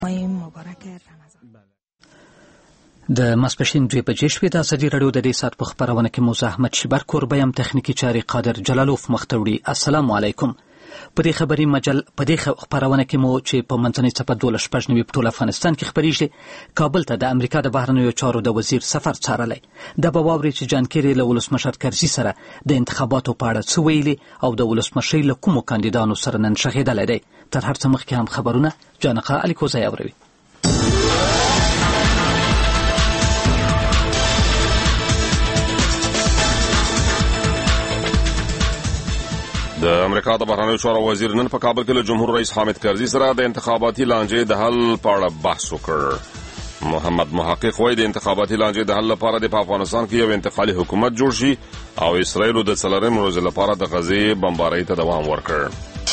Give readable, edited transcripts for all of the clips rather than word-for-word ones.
مبارک رمضان. د ماسپښین 2 بجې شوې. د ازادي راډیو د دې ساعت په خپرونه کې موزه احمد شیبر کوربه یم، تخنیکي چارې قادر جلالوف مخ ته وړي. السلام علیکم. په دې خپرونه کې مو چې په منځنۍ څپه 12 په ټول افغانستان کې خپریږي، کابل ته د امریکا د بهرنیو چارو د وزیر سفر څارلی. د به واورئ چې جان کیري له ولسمشر کرزي سره د انتخاباتو په اړه څه ویلي او د ولسمشرۍ له کومو کاندیدانو سره نن شغېدلی دی. تر هر څه مخکې هم خبرونه جانقه الیکوزی اوروي. د امریکا د بهرنیو چارو وزیر نن په کابل کې له جمهور رئیس حامد کرزي سره د انتخاباتي لانجې د حل په اړه بحث وکړ. محمد محقق وایي د انتخاباتي لانجې د حل لپاره د افغانستان کې یو انتقالي حکومت جوړ شي او اسرائیل د 4 ورځې لپاره د غزې بمبارۍ ته دوام ورکړ.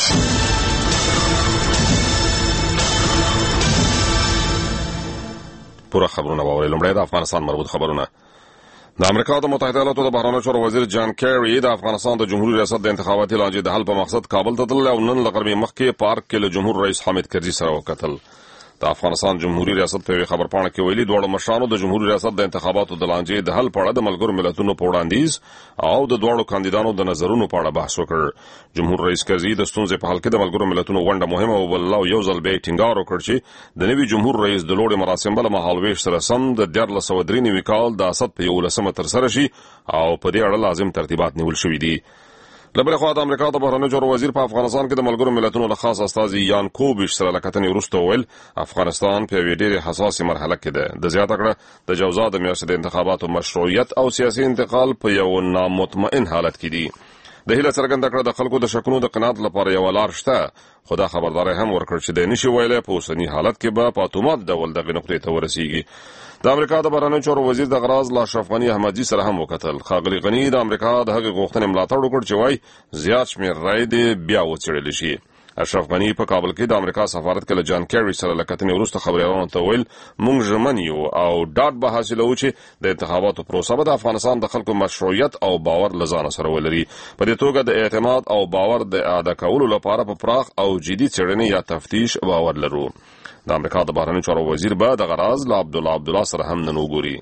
پوره خبرونه واورئ. لومړی د افغانستان مربوط خبرونه. د امریکا د متحده ایالاتو د بهرنیو چارو وزیر جان کیري د افغانستان د جمهوریت ریاست د انتخاباتي لانجې د حل په مقصد کابل ته تللی او نن له غرمې مخکې پارک کې له جمهور رئیس حامد کرزي سره وکتل. د افغانستان جمهوریت ریاست په خبرپاڼه کې ویلي دواړو مشرانو د جمهوریت ریاست د انتخاباتو د لانجې د حل په اړه د ملګرو ملتونو په وړاندیز او د دواړو کاندیدانو د نظرونو په اړه بحث وکړ. جمهور رئیس کرزي د ستونزې په حل کې د ملګرو ملتونو ونډه مهمه وبلله او یو ځل بیا ټینګار وکړ چې د نوي جمهور رئیس د لوړې مراسم بل مهالویش سره سم د 1493 کال د اسد په 11 ترسره شي او په دې اړه لازم ترتیبات نیول شوي دي. له بلې خوا د امریکا د بهرنیو چارو وزیر په افغانستان کې د ملګرو ملتونو له خاص استازي یان کوبیش سره له کتنې وروسته وویل افغانستان په یوې ډېرې حساسې مرحله کې ده. د زیاته کړه د جوزا د میاشتې د انتخاباتو مشروعیت او سیاسي انتقال په یو نامطمئن حالت کې دي. د هیله څرګنده کړه د خلکو د شکونو د قناعت لپاره یو لار شته، خو دا خبرداری هم ورکړ چې د نشي ویلی په اوسني حالت کې به په اتومات ډول دغې نقطې ته ورسیږي. د امریکا د بهرنیو چارو وزیر د غراض له اشرف غني احمدزي سره هم وکتل. ښاغلي غني د امریکا د هغې غوښتنې ملاتړ وکړ چې وایي زیات شمېر رایې دې بیا وڅېړلی شي. اشرف غني په کابل کې د امریکا سفارت کې له جان کیري سره له کتنې وروسته خبریالانو ته ویل موږ ژمن یو او ډاډ به حاصلوو چې د انتخاباتو پروسه به د افغانستان د خلکو مشروعیت او باور له ځانه سره ولري. په دې توګه د اعتماد او باور د اعاده کولو لپاره په پراخ او جدي څېړنې یا تفتیش باور لرو. د امریکا د بهرنیو چارو وزیر به د غراض له عبدالله سره هم نن وګوري.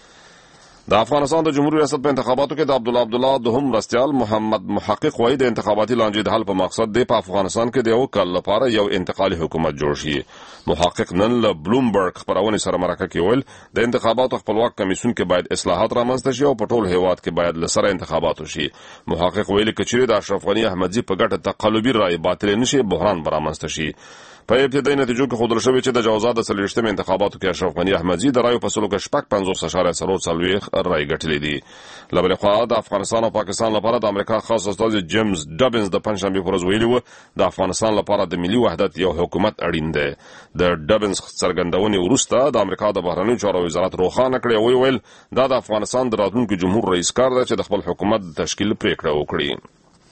د افغانستان د جمهوریت ریاست په انتخاباتو کې د عبدالله دوهم مرستیال محمد محقق وایي د انتخاباتي لانجې د حل په مقصد دی په افغانستان کې د یو کال لپاره یو انتقالي حکومت جوړ شي. محقق نن له بلومبرګ خپرونې سره مرکه کې ویل د انتخاباتو خپلواک کمیسیون کې باید اصلاحات رامنځته شي او په ټول هیواد کې باید له سره انتخابات وشي. محقق ویلي که چیرې د اشرف غني احمدزي په ګټه تقلبي رایې باطلې نشي بحران به رامنځته شي. په ابتدایي نتیجو کې ښودل شوي چې د جوزا د 40 انتخاباتو کې اشرف غني احمدزي د رایو په سلو کې 55.4 رایې ګټلې دي. له بلې خوا د افغانستان او پاکستان لپاره د امریکا خاص استازي جیمز ډبنز د پنجشنبې په ورځ ویلي وو د افغانستان لپاره د ملي وحدت یو حکومت اړین دی. د ډبنز څرګندونې وروسته د امریکا د بهرنیو چارو وزارت روښانه کړې او ویل دا د افغانستان د راتلونکي جمهور رئیس کار دی چې د خپل حکومت د تشکیل پریکړه وکړي.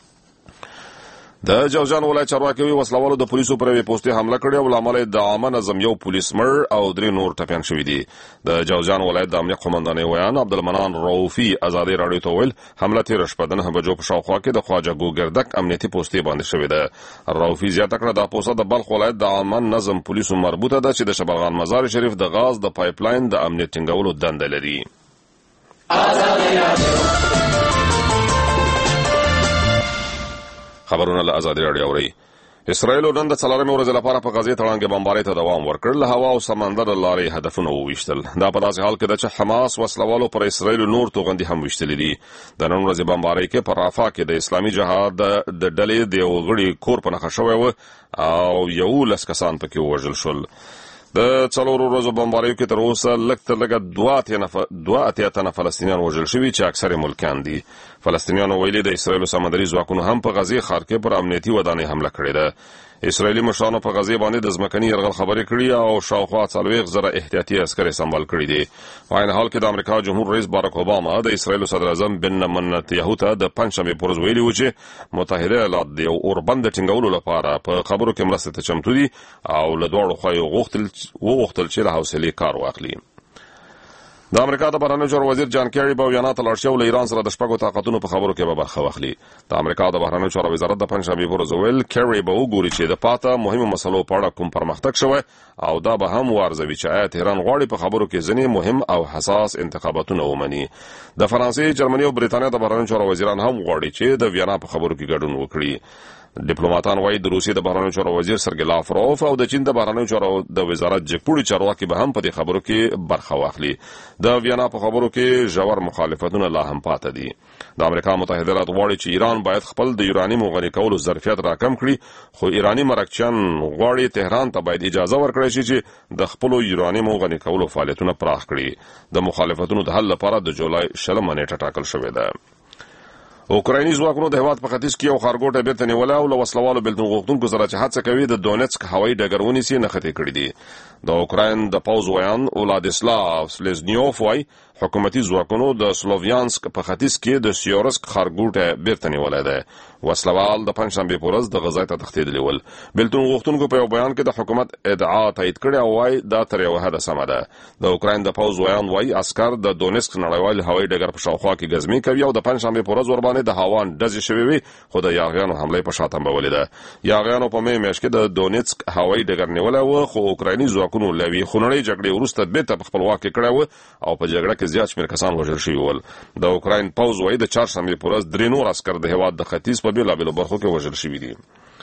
د جوزجان ولایت چارواکي وسلوالو د پولیسو پر یوې پوستې حمله کړې او له امله د عامه نظم یو پولیس مړ او 3 نور ټپیان شوي دي. د جوزجان ولایت د امنیت قومندانۍ ویان عبدالمنان رؤفي ازادي راډیو ته ویل حمله تېره شپه د 9 بجو په شاوخوا کې د خواجه ګوګردک امنیتي پوستې باندې شوې ده. رؤفي زیاته کړه دا پوسته د بلخ ولایت د عامه نظم پولیسو مربوطه ده چې د شبرغان مزار شریف د غاز د پایپلاین د امنیت ټینګولو دنده لري. خبرونه له ازادي راډیو اورئ. اسرائیل نن د 4 ورځې لپاره په غزې تړانګې بمبارۍ ته دوام ورکړ. له هوا او سمندر لارې هدفونه وویشتل. دا په داسې حال کې ده چې حماس وسلوالو پر اسرائیل نور توغندي هم ویشتلې دي. د نن ورځې بمبارۍ کې په رافا کې د اسلامي جهاد د ډلې د یو غړي کور په نښه شوی و او 11 کسان پکې ووژل شول. د 4 ورځو بمباریو کې تر اوسه لږ تر لږه 2 تنه فلسطینیان وژل شوي چې اکثر ملکیان دي. فلسطینیانو ویلي د اسرائیلو سمندري ځواکونو هم په غزې ښار کې پر امنیتي ودانۍ حمله کړې ده. اسرائیلي مشرانو په غزې باندې د ځمکني یرغل خبرې کړي او شاوخوا 40,000 احتیاطي عسکر سمبال کړي دي. په عین حال کې د امریکا جمهور رئیس باراک اوباما د اسرائیلو صدر اعظم بنیامین نتنیاهو ته د پنجشنبې په ورځ ویلي و چې متحده ایالات د یو اوربند ټینګولو لپاره په خبرو کې مرسته ته چمتو دي او له دواړو خواو وغوښتل چې له حوصلې کار واخلي. د امریکا د بهرنیو چارو وزیر جان کیری په وینا ته لاړ شو له ایران سره د شپږو طاقتونو په خبرو کې به برخه واخلي. د امریکا د بهرنیو چارو وزارت د پنځشنبه په ورځ ویل کیری به وګوري چې د پاته مهمو مسلو په اړه کوم پرمختګ شوی او دا به هم وارزوي چې آیا تهران غواړي په خبرو کې ځینې مهم او حساس انتخاباتونه ومني. د فرانسې، جرمني او بریتانیا د بهرنیو چارو وزیران هم غواړي چې د وینا په خبرو کې ګډون وکړي. ډیپلوماټان وايي د روسیې د بهرنیو چارو وزیر سرګی لاوروف او د چین د بهرنیو چارو د وزارت جګپوړي چارواکي به هم په دې خبرو کې برخه واخلي. د وینا په خبرو کې ژور مخالفتونه لا هم پاتې دي. د امریکا متحده ایالات غواړي چې ایران باید خپل د یورانیم غني کولو ظرفیت راکم کړي، خو ایرانی مرکچیان غواړي تهران ته باید اجازه ورکړي شي چې د خپل یورانیم غني کولو فعالیتونه پراخ کړي. د مخالفتونو د حل لپاره د جولای 20 نیټه ټاکل شوې ده. اوکرایني ځواکونو د هیواد په ختیځ کې یو ښارګوټی بیرته نیولی او له وسلوالو بېلتون غوښتونکو سره چې هڅه کوي د دونیتسک هوایي ډګر ونیسي نښتې کړي دي. د اوکراین د پوځ ویان ولادیسلاو سلیزنیوف وایي حکومتي ځواکونو د سلوویانسک په ختیځ کې د سیورسک ښارګوټی بیرته نیولی دی. وسلوال د پنجشنبې په ورځ دغه ځای ته تښتېدلي ول. بېلتون غوښتونکو په یو بیان کې د حکومت ادعا تایید کړې او وایي دا تر یوه حده سمه ده. د اوکراین د پوځ ویان وایي عسکر د دونیتسک نړیوال هوایي ډګر په شاوخوا کې ګزمې کوي او د پنجشنبې په ورځ ورباندې د هاوان ډزې شوې وي، خو د یاغیانو حملې په شا تنبولې ده. یاغیانو په مې میاشت کې د دونیتسک هوایي ډګر نیولی و، خو اوکرایني ځواکونو له یوې خونړۍ جګړې وروسته بېرته په خپل واک کې کړی و او په جګړه کې زیات شمېر کسان وژل شوي ول. د اوکراین پوځ وایي د چهارشنبې په ورځ 3 نور عسکر د هېواد د ختیځ په بېلابېلو برخو کې وژل شوي دي.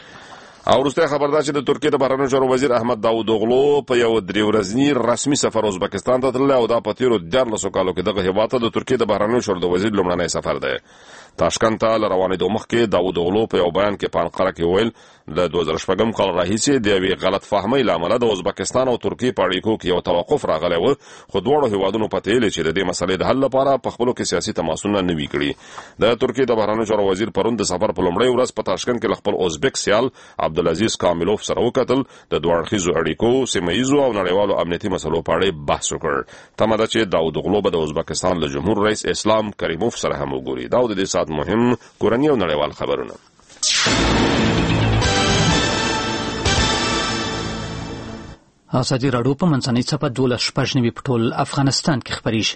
او وروستی خبر دا چې د ترکیې د بهرنیو چارو وزیر احمد داوودوغلو په یو 3 ورځني رسمي سفر ازبکستان ته تللی او دا په تېرو 14 کالو کې دغه هېواد ته د ترکیې د بهرنیو چارو د وزیر لومړنی سفر دی. تاشکند ته له روانېدو مخکې داوودوغلو په یو بیان کې په انقره کې ویل له 2006 کال راهیسې د یوې غلط فهمۍ له امله د ازبکستان او ترکیې په اړیکو کې یو توقف راغلی و، خو دواړو هېوادونو پته یې چې د دې مسلې د حل لپاره په خپلو کې سیاسي تماسونه نه وي کړي. د ترکیې د بهرنیو چارو وزیر پرون د سفر په لومړۍ ورځ په تاشکند کې له خپل ازبک سیال عبدالعزیز کاملوف سره وکتل. د دوه اړخیزو اړیکو، سیمه ییزو او نړیوالو امنیتي مسلو په اړه بحث وکړ. تمه ده چې داوودوغلو به د ازبکستان له جمهور رئیس اسلام کریموف سره هم وګوري. دا د دې ساعت مهم کورني او نړیوال خبرونه. ازادي راډیو په منځنۍ څپه 12 په ټول افغانستان کې خپریږي.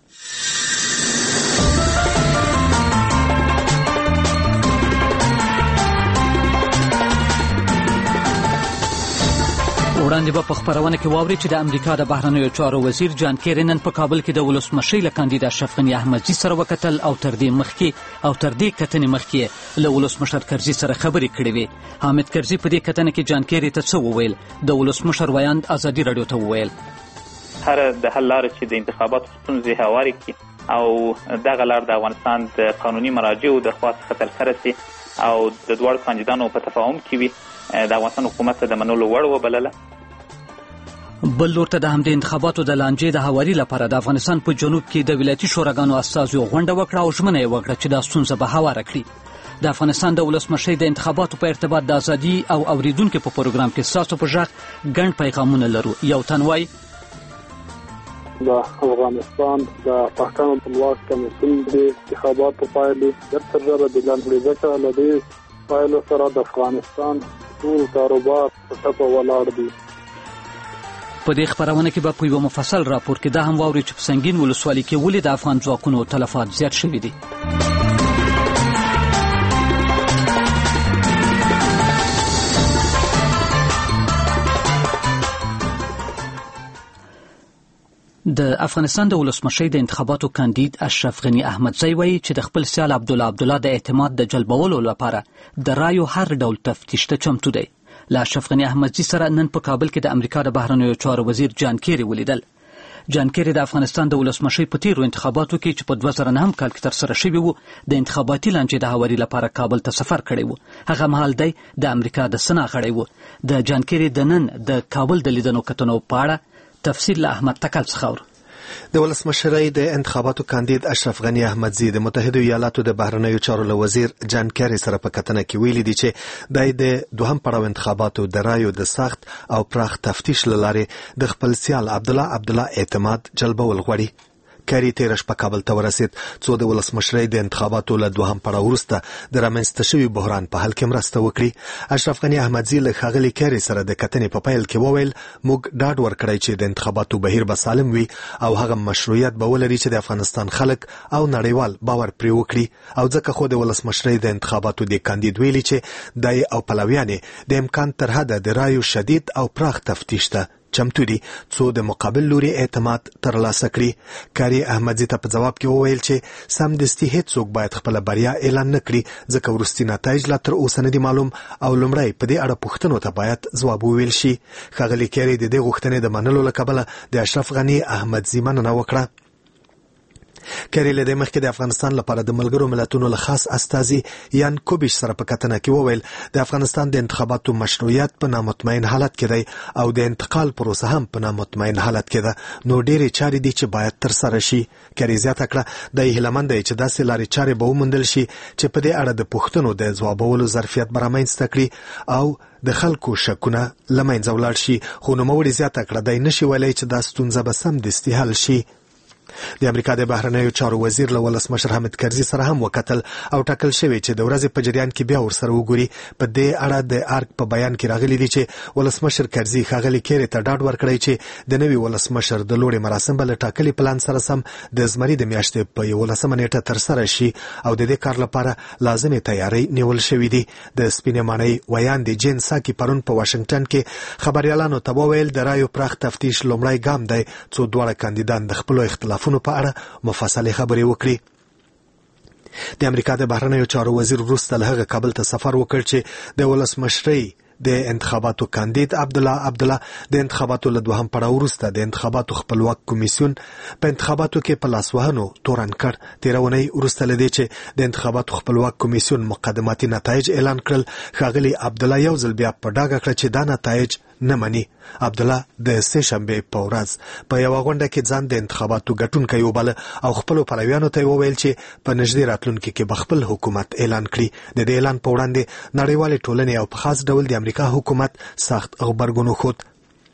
وړاندې به په خپرونه کې واوري چې د امریکا د بهرنیو چارو وزیر جان کیری نن په کابل کې د ولسمشۍ له کاندید اشرف غني احمدزي سره وکتل او تر دې کتنې مخکې له ولسمشر کرزي سره خبرې کړې وې. حامد کرزي په دې کتنه کې جان کیری ته څه وویل؟ د ولسمشر ویاند ازادي راډیو ته وویل هر د حل لارې چې د انتخاباتو ستونزې هوارې کړي او دغه لار د افغانستان د قانوني مراجعو د خوا څخه ترسره سي او د دواړو کاندیدانو په تفاهم کې وي، د افغانستان حکومت ته د منلو وړ وبلله. بل لور ته د همدې انتخاباتو د لانجې د هواري لپاره د افغانستان په جنوب کې د ولایتي شوراګانو استازو غونډه وکړه او ژمنه یې وکړه چې دا ستونزه به هواره کړي. د افغانستان د ولسمشۍ د انتخاباتو په ارتباط د ازادي او اوریدونکو په پروګرام کې ستاسو په غږ ګڼ پیغامونه لرو. یو تن وایي د افغانستان د پښتون خپلواک کمیسیون د انتخاباتو پایلې تر ډېره د لاندې ځکه له دې پایلو سره د افغانستان ټول کاروبار په ټپه ولاړ دی. په دې خبرونه کې به په یو مفصل راپور کې دا هم واوري چې په سنگین ولسوالۍ کې ولې د افغان ځواکونو تلفات زیات شوي دي. د افغانستان د ولسمشۍ د انتخاباتو کاندید اشرف غني احمدزي وایي چې د خپل سیال عبدالله د اعتماد د جلبولو لپاره د رایو هر ډول تفتیش ته چمتو دی. له اشرف غني احمدزي سره نن په کابل کې د امریکا د بهرنیو چارو وزیر جان کیری ولیدل. جان کیری د افغانستان د ولسمشۍ په تیرو انتخاباتو کې چې په 2009 کال کې ترسره شوي وو د انتخاباتي لانجې د هواري لپاره کابل ته سفر کړی وو. هغه مهال دی د امریکا د سنا غړی وو. د جان کیری د نن د کابل د لیدنو کتنو په اړه تفصیل له احمد تکل څخه د ولسمشرۍ د انتخاباتو کاندید اشرف غني احمدزي د متحده ایالاتو د بهرنیو چارو له وزیر جان کیری سره په کتنه کې ویلي دي چې د دوهم پړاو انتخاباتو د رایو د سخت او پراخ تفتیش لاره د خپل سیال عبدالله اعتماد جلبول غواړي. کری تیر شپه کابل ته ورسید څو د ولسمشرۍ د انتخاباتو له دوهم پړاو وروسته د رامنځته شوي بحران په حل کې مرسته وکړي. اشرف غني احمدزي له ښاغلي کری سره د کتنې په پیل کې وویل موږ ډاډ ورکړی چې د انتخاباتو بهیر به سالم وي او هغه مشروعیت به ولري چې د افغانستان خلک او نړیوال باور پرې وکړي او ځکه خو د ولسمشرۍ د انتخاباتو د کاندید ویلي چې دای او پلویانې د امکان تر حده د رایو شدید او پراخ تفتیش ته چمتو دي څو د مقابل لوري اعتماد ترلاسه کړي. کاری احمدزي ته په جواب کې وویل چې سمدستي هیڅوک باید خپل بریا اعلان نه کړي ځکه وروستي نتایج لا تر اوسه نه دي معلوم او لومړی په دې اړه پوښتنو ته باید ځواب وویل شي. ښاغلي کاری د دې غوښتنې د منلو له کبله د اشرف غني احمدزي مننه وکړه. کری له دې مخکې د افغانستان لپاره د ملګرو ملتونو له خاص استازي یان کوبیش سره په کتنه کې وویل د افغانستان د انتخاباتو مشروعیت په نامطمئن حالت کې دی او د انتقال پروسه هم په نامطمئن حالت کې ده نو ډېرې چارې دي چې باید تر سره شي. کری زیاته کړه د هیلمند دی چې داسې لارې چارې به وموندل شي چې په دې اړه د پوښتنو د ځوابولو ظرفیت به رامنځته کړي او د خلکو شکونه له منځه ولاړ شي. خو نوموړي زیاته کړه دی نشي ویلی چې دا ستونزه به سمدستي حل شي. د امریکا د بهرنیو چارو وزیر له ولسمشر حامد کرزي سره هم وکتل او ټاکل شوی چې د ورځې په جریان کې بیا ورسره وګوري. په دې اړه د ارګ په بیان کې راغلي دي چې ولسمشر کرزي ښاغلي کیری ته ډاډ ورکړی چې د نوي ولسمشر د لوړې مراسم به له ټاکلي پلان سره سم د زمري د میاشتې په 11 نیټه ترسره شي او د دې کار لپاره لازمې تیاری نیول شوې دي. د سپینې ماڼۍ ویاندې جین ساکي پرون په واشنگټن کې خبريالانو ته وویل د رایو پراخ تفتیش لومړی ګام دی څو دواړه کاندیدان د خپلو اختلافونو په اړه مفصلي خبرې وکړي. د امریکا د بهرنیو چارو وزیر وروسته له هغه کابل ته سفر وکړ چې د ولسمشرۍ د انتخاباتو کاندید عبدالله د انتخاباتو له دوهم پړاو وروسته د انتخاباتو خپلواک کمیسیون په انتخاباتو کې په لاسوهنو تورن کړ. تېره اونۍ وروسته له دې چې د انتخاباتو خپلواک کمیسیون مقدماتي نتایج اعلان کړل ښاغلي عبدالله یو ځل بیا په ډاګه کړه چې دا نتایج نه مني. عبدالله د سې شنبې په ورځ په یوه غونډه کې ځان د انتخاباتو ګټونکی وباله او خپلو پلویانو ته وویل چې په نږدې راتلونکي کې به خپل حکومت اعلان کړي. د دې اعلان په وړاندې نړیوالې ټولنې او په خاص ډول د امریکا حکومت سخت غبرګون وښود.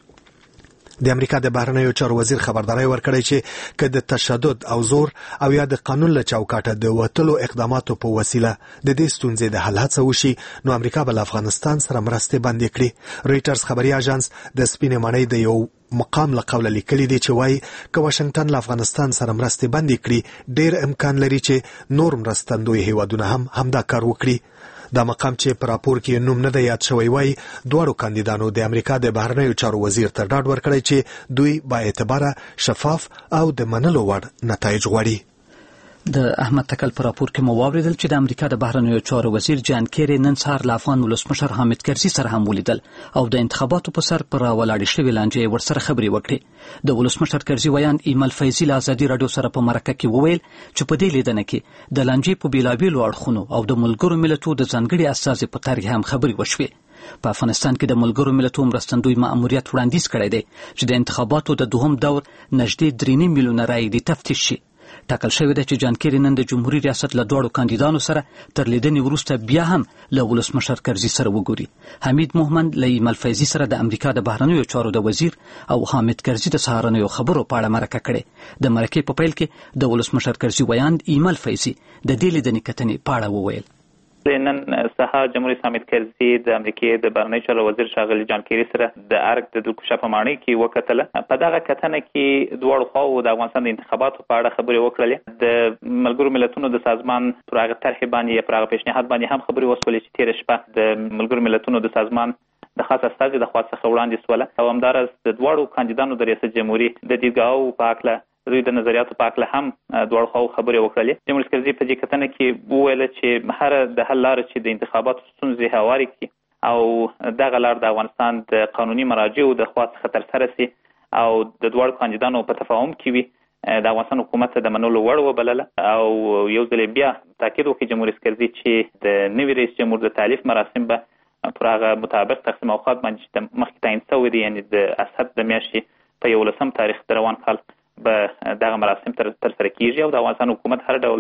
د امریکا د بهرنیو چارو وزیر خبرداری ورکړی چې که د تشدد او زور او یا د قانون له چوکاټه د وتلو اقداماتو په وسیله د دې ستونزې د حل هڅه وشي نو امریکا به له افغانستان سره مرستې بندې کړي. رویټرز خبري اژانس د سپینې ماڼۍ د یو مقام له قوله لیکلي دي چې وایي که واشنګټن له افغانستان سره مرستې بندې کړي ډېر امکان لري چې نور مرستندوی هیوادونه هم همدا کار وکړي. دا مقام چې په راپور کې نوم نه دی یاد شوی وایي دواړو کاندیدانو د امریکا د بهرنیو چارو وزیر ته ډاډ ورکړی چې دوی با اعتباره شفاف او د منلو وړ نتایج غواړي. د احمد تکل پر راپور کې مو واوریدل چې د امریکا د بهرنیو چارو وزیر جان کیری نن سهار له افغان ولسمشر حامد کرزي سره هم ولیدل او د انتخاباتو په سر پر ولاړې شوې لانجې ورسره خبرې وکړې. د ولسمشر کرزي ویاند ایمل فیضي له ازادي راډیو سره په مرکه کې وویل چې په دې لیدنه کې د لانجې په بیلابیلو اړخونو او د ملګرو ملتونو د ځانګړي استازي په طرح هم خبرې وشوې. په افغانستان کې د ملګرو ملتونو مرستندوی مأموریت وړاندیز کړی دی چې د انتخاباتو د دوهم دور نږدې 3 میلیونه رایې د تفتیش شي. ټاکل شوی دی چې جان کیری نن د جمهوریت ریاست له دوړو کاندیدانو سره تر لیدنې وروسته بیا هم له ولسمشر کرزي سره وګوري. حمید مومند له ایمل فیضي سره د امریکا د بهرنیو چارو د وزیر او حامد کرزي د سهارنیو خبرو په اړه مرکه کړې. د مرکې په پیل کې د ولسمشر کرزي ویاند ایمل فیضي د دې لیدنې کتنې په اړه وویل. نن سهار جمهوریت حامد کرزي د امریکای د بهرنیو چارو وزیر ښاغلي جان کیری سره د ارګ د دلکوشا په ماڼۍ کې وکتله. په دغه کتنه کې دواړو خواو د افغانستان د انتخاباتو په اړه خبرې وکړلې. د ملګرو ملتونو د سازمان پر هغه طرحې باندې یا پر هغه پیشنهاد باندې هم خبرې وشولې چې تېره شپه د ملګرو ملتونو د سازمان د خاص استازي د خوا څخه وړاندې سوله او همداراز د دواړو کاندیدانو د ریاست جمهوریت د دیدګاهو په هکله دوی د نظریاتو په اړه هم دواړو خواو خبرې وکړلې. جمهوریت کرزي په دې کتنه کې وویل چې هر د حل لاره چې د انتخاباتو ستونزې هوارې کړي او دغه لار د افغانستان د قانوني مراجعو د خوا څخه ترسره سي او د دواړو کاندیدانو په تفاهم کې وي د افغانستان حکومت د منلو وړ وبلله او یو ځل بیا تاکید وکړي جمهوریت کرزي چې د نوي رئیس جمهور د تالیف مراسم به پر هغه مطابق تقسیم اوقات باندې مخکې تعیین شوي دي یعنې د اسد د میاشتې په 11 تاریخ د روان کال به دغه مراسم ترسره کیږي او د افغانستان حکومت هر ډول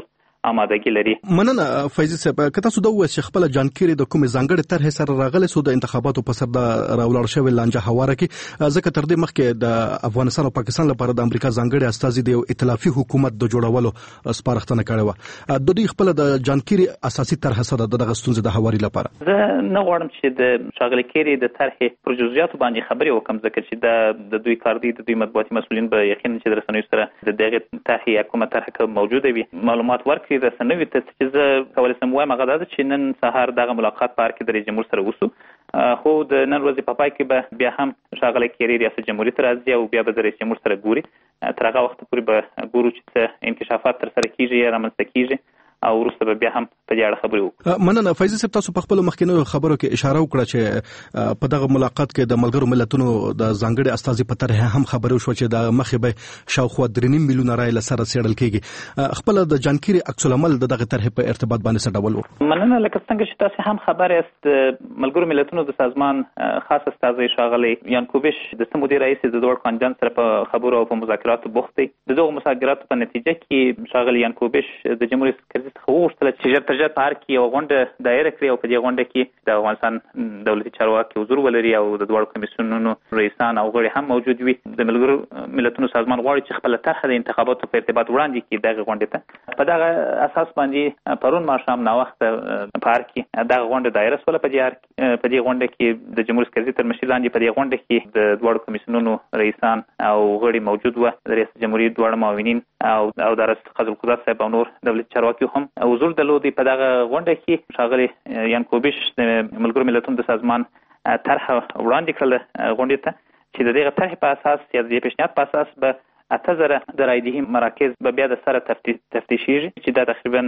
آمادګي لري. مننه فیضي صاحب، که تاسو د وښه خپل جانکيري د کوم ځانګړي طرح سره راغلي سو د انتخاباتو په سر د راولړ شوی لانجه هواره کې ځکه تر دې مخکې د افغانستان او پاکستان لپاره د امریکا ځانګړي استازي د ائتلافي حکومت د جوړولو سپارښتنه کړې و. د دوی خپل د جانکيري اساسي طرح سره د غستونز د هواري لپاره زه نه غواړم چې د شاغلي کيري د طرح پر جزئیات باندې خبرې وکم، ځکه چې د دوی کار دی، د دوی مطبوعاتي مسؤلین به یقینا چې د رسنیو سره د دغه طرح یا کومه طرح موجوده وي معلومات ورکړي رسنیو ته، چې زه کولای شم وایم هغه دا چې نن سهار دغه ملاقات په کې د رئیس جمهور سره وشو، خو د نن ورځې په پای کې به بیا هم شاغلي کيري ریاست جمهوریت راځي او بیا به د رئیس جمهور سره ګوري. تر هغه وخت پورې به ګورو چې انکشافات تر سره کیږي یا رامنځته کیږي او وروسته به بیا هم په دې اړه خبرې وکړو. مننه فیضي صاحب، تاسو په خپل مخکینو خبرو کې اشاره وکړه چې په دغه ملاقات کې د ملګرو ملتونو د ځانګړي استازي په طرح هم خبرې وشو چې د مخې به شاوخوا 3.5 میلیونه رای لسره سیړل کیږي. خپل د جانکيري عکس العمل دغه طرح په ارتباط باندې څه ډول و؟ مننه، لکه څنګه چې تاسو هم خبر یاست ملګرو ملتونو د سازمان خاص استازي شاغلي یانکوبیش د سمودي رئیس د دوړ کانجان سره په خبرو او په مذاکراتو بوخت دي. دغه مذاکراتو په نتیجه کې شاغلي یانکوبیش د جمهوریت څخه وغوښتل چې ژر تر ژره په هر کې یو غونډه دایره کړي او په دې غونډه کې د افغانستان دولتي چارواکي حضور ولري او د دوړو کمیسیونونو رئیسان او غړي هم موجود وي. د ملګرو ملتونو سازمان غواړي چې خپل طرح د انتخاباتو په ارتباط وړاندې کړي دغه غونډه ته. په دغه اساس باندې پرون ماښام نا وخت په هر کې دغه غونډه دایره سول. په دې غونډه کې د جمهوریت رئیس تر مشر لاندې په دې غونډه کې د دوړو کمیسیونونو رئیسان او غړي موجود و، د رئیس جمهوریت دوړو معاونین او د رئیس قاضي القضات صاحب او نور دولتي چارواکي هم حضور درلود. په دغه غونډه کې شاغلي یانکوبیش د ملګرو ملتونو د سازمان طرح وړاندې کړل غونډې ته، چې د دغه طرح په اساس یا د پیشنهاد په اساس به 8000 د رایدهی مراکز به بیا د سره تفتیشیږي، چې دا تقریبا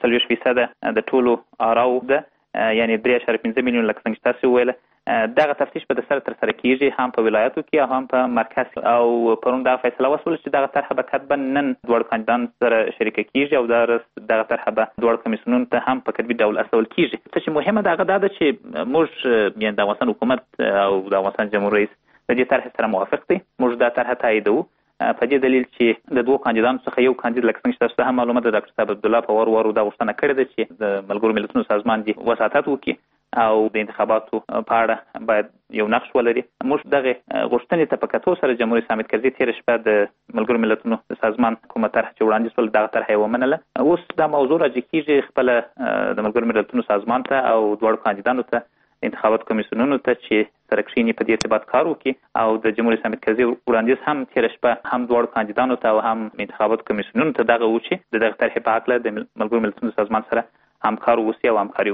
22% د ټولو آراو ده، یعنی 3.5 میلیون لکه څنګه تاسو ویل. دغه تفتیش به د سره تر سره کیږي هم په ولایتو کې او هم په مرکز، او پرون دا فیصله وشول چې دغه طرح به کتبا نن دوړ کاندیدان سره شریک کیږي او دغه طرح به دوړ کمیسیونونو ته هم په کتبي ډول استول کیږي. څه چې مهمه دغه دا ده چې موږ یعنی د افغانستان حکومت او د افغانستان جمهور رئیس د دې طرح سره موافق دي. موږ دا طرح تاییدو په دې دلیل چې د دوه کاندیدانو څخه یو کاندید لکه څنګه تاسو هم معلومات ده ډاکټر صاحب عبدالله په ورو دا غوښتنه کړې ده چې د ملګرو ملتونو سازمان دي وساطت وکړي او د انتخاباتو په اړه باید یو نقش ولري. موږ دغه غوښتنې ته په کتو سره جمهوریت رئیس حامد کرزي تیر شپه د ملګرو ملتونو د سازمان کومه طرح چې وړاندې شول دغه طرح یې ومنله. اوس دا موضوع راځي کیږي خپل د ملګرو ملتونو سازمان ته او دوړو کاندیدانو ته انتخابات کمیسیونونو ته چې سره کښیني په دې ارتباط کار وکړي او د جمهوریت رئیس حامد کرزي وړاندیز هم تیر شپه هم دوړو کاندیدانو ته او هم انتخابات کمیسیونونو ته دغه و چې دغه طرح په اړه د ملګرو ملتونو سازمان سره همکار وسی او همکاري.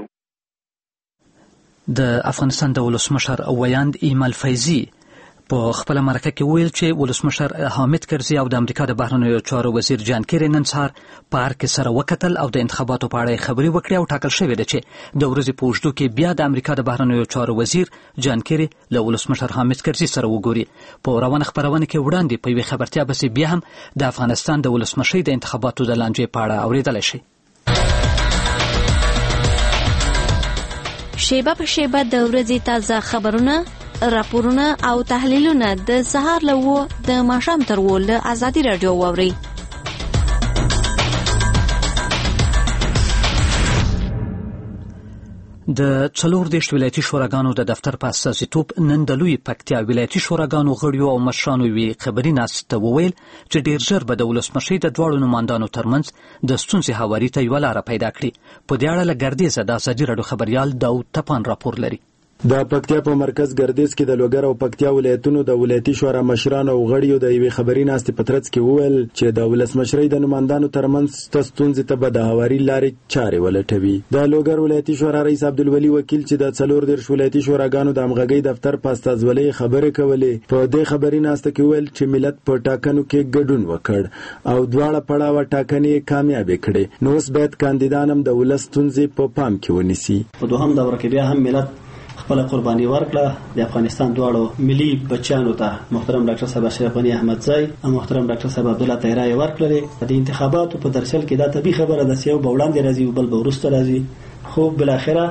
د افغانستان د ولسمشر ویاند ایمل فیضي په خپل مرکه کې ویل چې ولسمشر حامد کرزي او د امریکا د بهرنیو چارو وزیر جان کیري نن سهار په ارګ سره وکتل او د انتخاباتو په اړه خبرې وکړې او ټاکل شوې ده چې د ورځې په اوږدو کې بیا د امریکا د بهرنیو چارو وزیر جان کیري له ولسمشر حامد کرزي سره وګوري. په روانه خبرونه کې وړاندې په یوه خبرتیا بسې بیا هم د افغانستان د ولسمشي د انتخاباتو د لانجې په اړه اوریدل شي. شیبه په شیبه د ورځې تازه خبرونه، راپورونه او تحلیلونه د سهار له 9 د ماښام تر 10 له ازادي رادیو واورئ. د 14 ولایتي شوراګانو د دفتر په اساسیتوب نن د لوی پکتیا ولایتي شوراګانو غړیو او مشرانو وی خبري ناسته وویل چې ډیر ژر به د ولسمشي د دواړو نمائندانو ترمنځ د ستونزې هواري ته یو لاره پیدا کړي. په دې اړه لګردیزه د ازادي رادیو خبريال داود تپان راپور لري. د پکتیا په مرکز ګردیز کې د لوګر او پکتیا ولایتونو د ولایتي شورا مشران او غړیو د یوې خبري ناستې په ترڅ کې وویل چې د ولسمشرۍ د نمائندانو ترمنځ ستونزې ته به د هواري لارې چارې ولټوي. د لوګر ولایتي شورا رئیس عبدالولي وکیل چې د 14 ولایتي شوراګانو د همغږۍ دفتر په استازولۍ خبرې کولې په دې خبري ناسته کې ویل چې ملت په ټاکنو کې ګډون وکړ او دواړه پړاوه ټاکنې کامیابې کړې. نو اوس باید کاندیدان هم د ولس ستونزې په پام کې ونیسي. په دوهم دوره کې بیا هم ملت خپل قرباني ورکړه. د افغانستان دواړو ملي بچیانو ته محترم ډاکټر صاحب اشرف غنی احمدزی او محترم ډاکټر صاحب عبدالله طاهرای ورکړلې. د انتخاباتو په درشل کې دا طبي خبره ده چې یو به وړاندې راځي او بل به وروسته راځي، خو بل اخره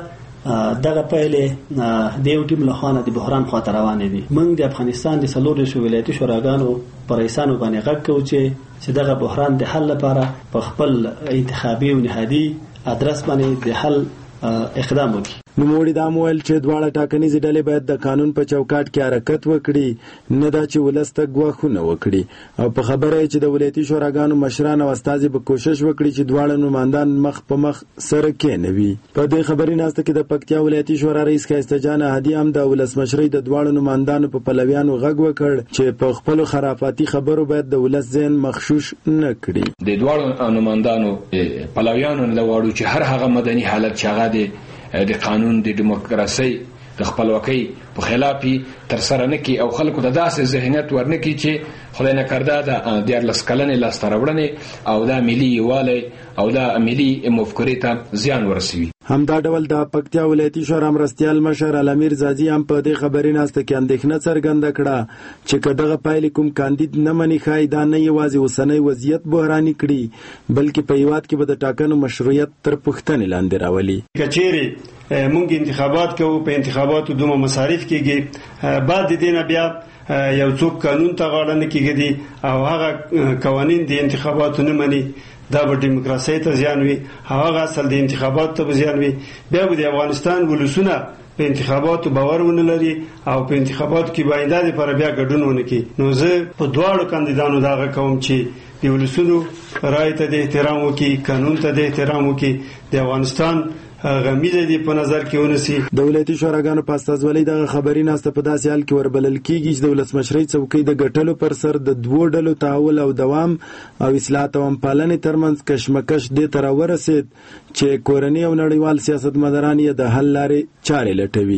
دغه پایلې د یو ټیم له خوا د بحران خواته روانې دي. موږ د افغانستان د 14 ولایتي شوراګانو پر رئیسانو باندې غږ کوو چې دغه بحران د حل لپاره په خپل انتخابي او نهادي ادرس باندې د حل اقدام وکړي. نوموړي دا وویل چې دواړه ټاکنیزې ډلې باید د قانون په چوکاټ کې حرکت وکړي، نه دا چې ولس ته ګواښونه وکړي. او په خبره یې چې د ولایتي شوراګانو مشران او استازي به کوشش وکړي چې دواړه نمایندان مخ په مخ سره کېنوي. په دې خبري ناسته کې د پکتیا ولایتي شورا رئیس ښایسته جان احدي هم د ولسمشرۍ د دواړو نمایندانو په پلویانو غږ وکړ چې په خپلو خرافاتي خبرو باید د ولس ذهن مغشوش نه کړي. د دواړو نمایندانو پلویانو نه غواړو چې هر هغه مدني حالت چې هغه د قانون د دیموکراسي د خپلواکۍ په خلاف تر سره نه کی او خلکو ته داسې ذهنیت ورنکي چې خدای نه کرده د 14 کلنې لاسته راوړنې او د ملي یووالي او د ملي مفکورې ته زیان ورسوي. همدا ډول د پکتیا ولایتي شورا مرستیال مشر علامیر زازي هم په دې خبرې ناسته کې اندېښنه څرګنده کړه چې کداغه پایلې کوم کاندید نه مني خای دا نه یوازې اوسنۍ وضعیت بحراني کړي بلکې په هیواد کې به د ټاکنو مشروعیت تر پوښتنې لاندې راولي. کچېرې مونږ انتخابات کوو، په انتخاباتو دومره مصارف کېږي، بعد د دې نه بیا یو څوک قانون ته غاړه نه کېږدي او هغه قوانین د انتخاباتو نه مني، دا به دیموکراسي ته زیان وي، هغه اصل د انتخاباتو ته زیان وي. بیا به د افغانستان ولسونه په انتخاباتو باور ونه لري او په انتخاباتو کې به آینده لپاره بیا ګډون ونه کړي. نو زه په دواړو کاندیدانو دا غږ کوم چې د ولسونو رایې ته د احترام وکړي، قانون ته د احترام وکړي، د افغانستان غمیزه دی په نظر کې ونسی. د ولایتي شوراګانو په استازولۍ دغه خبري ناسته په داسې حال کې وربلل کیږي چې د ولسمشرۍ څوکۍ د ګټلو پر سر د دوو ډلو تحول او دوام او اصلاحات او پالنې ترمنځ کشمکش دې ته راورسېد چې کورني او نړیوال سیاستمداران یې د حل لارې چارې لټوي.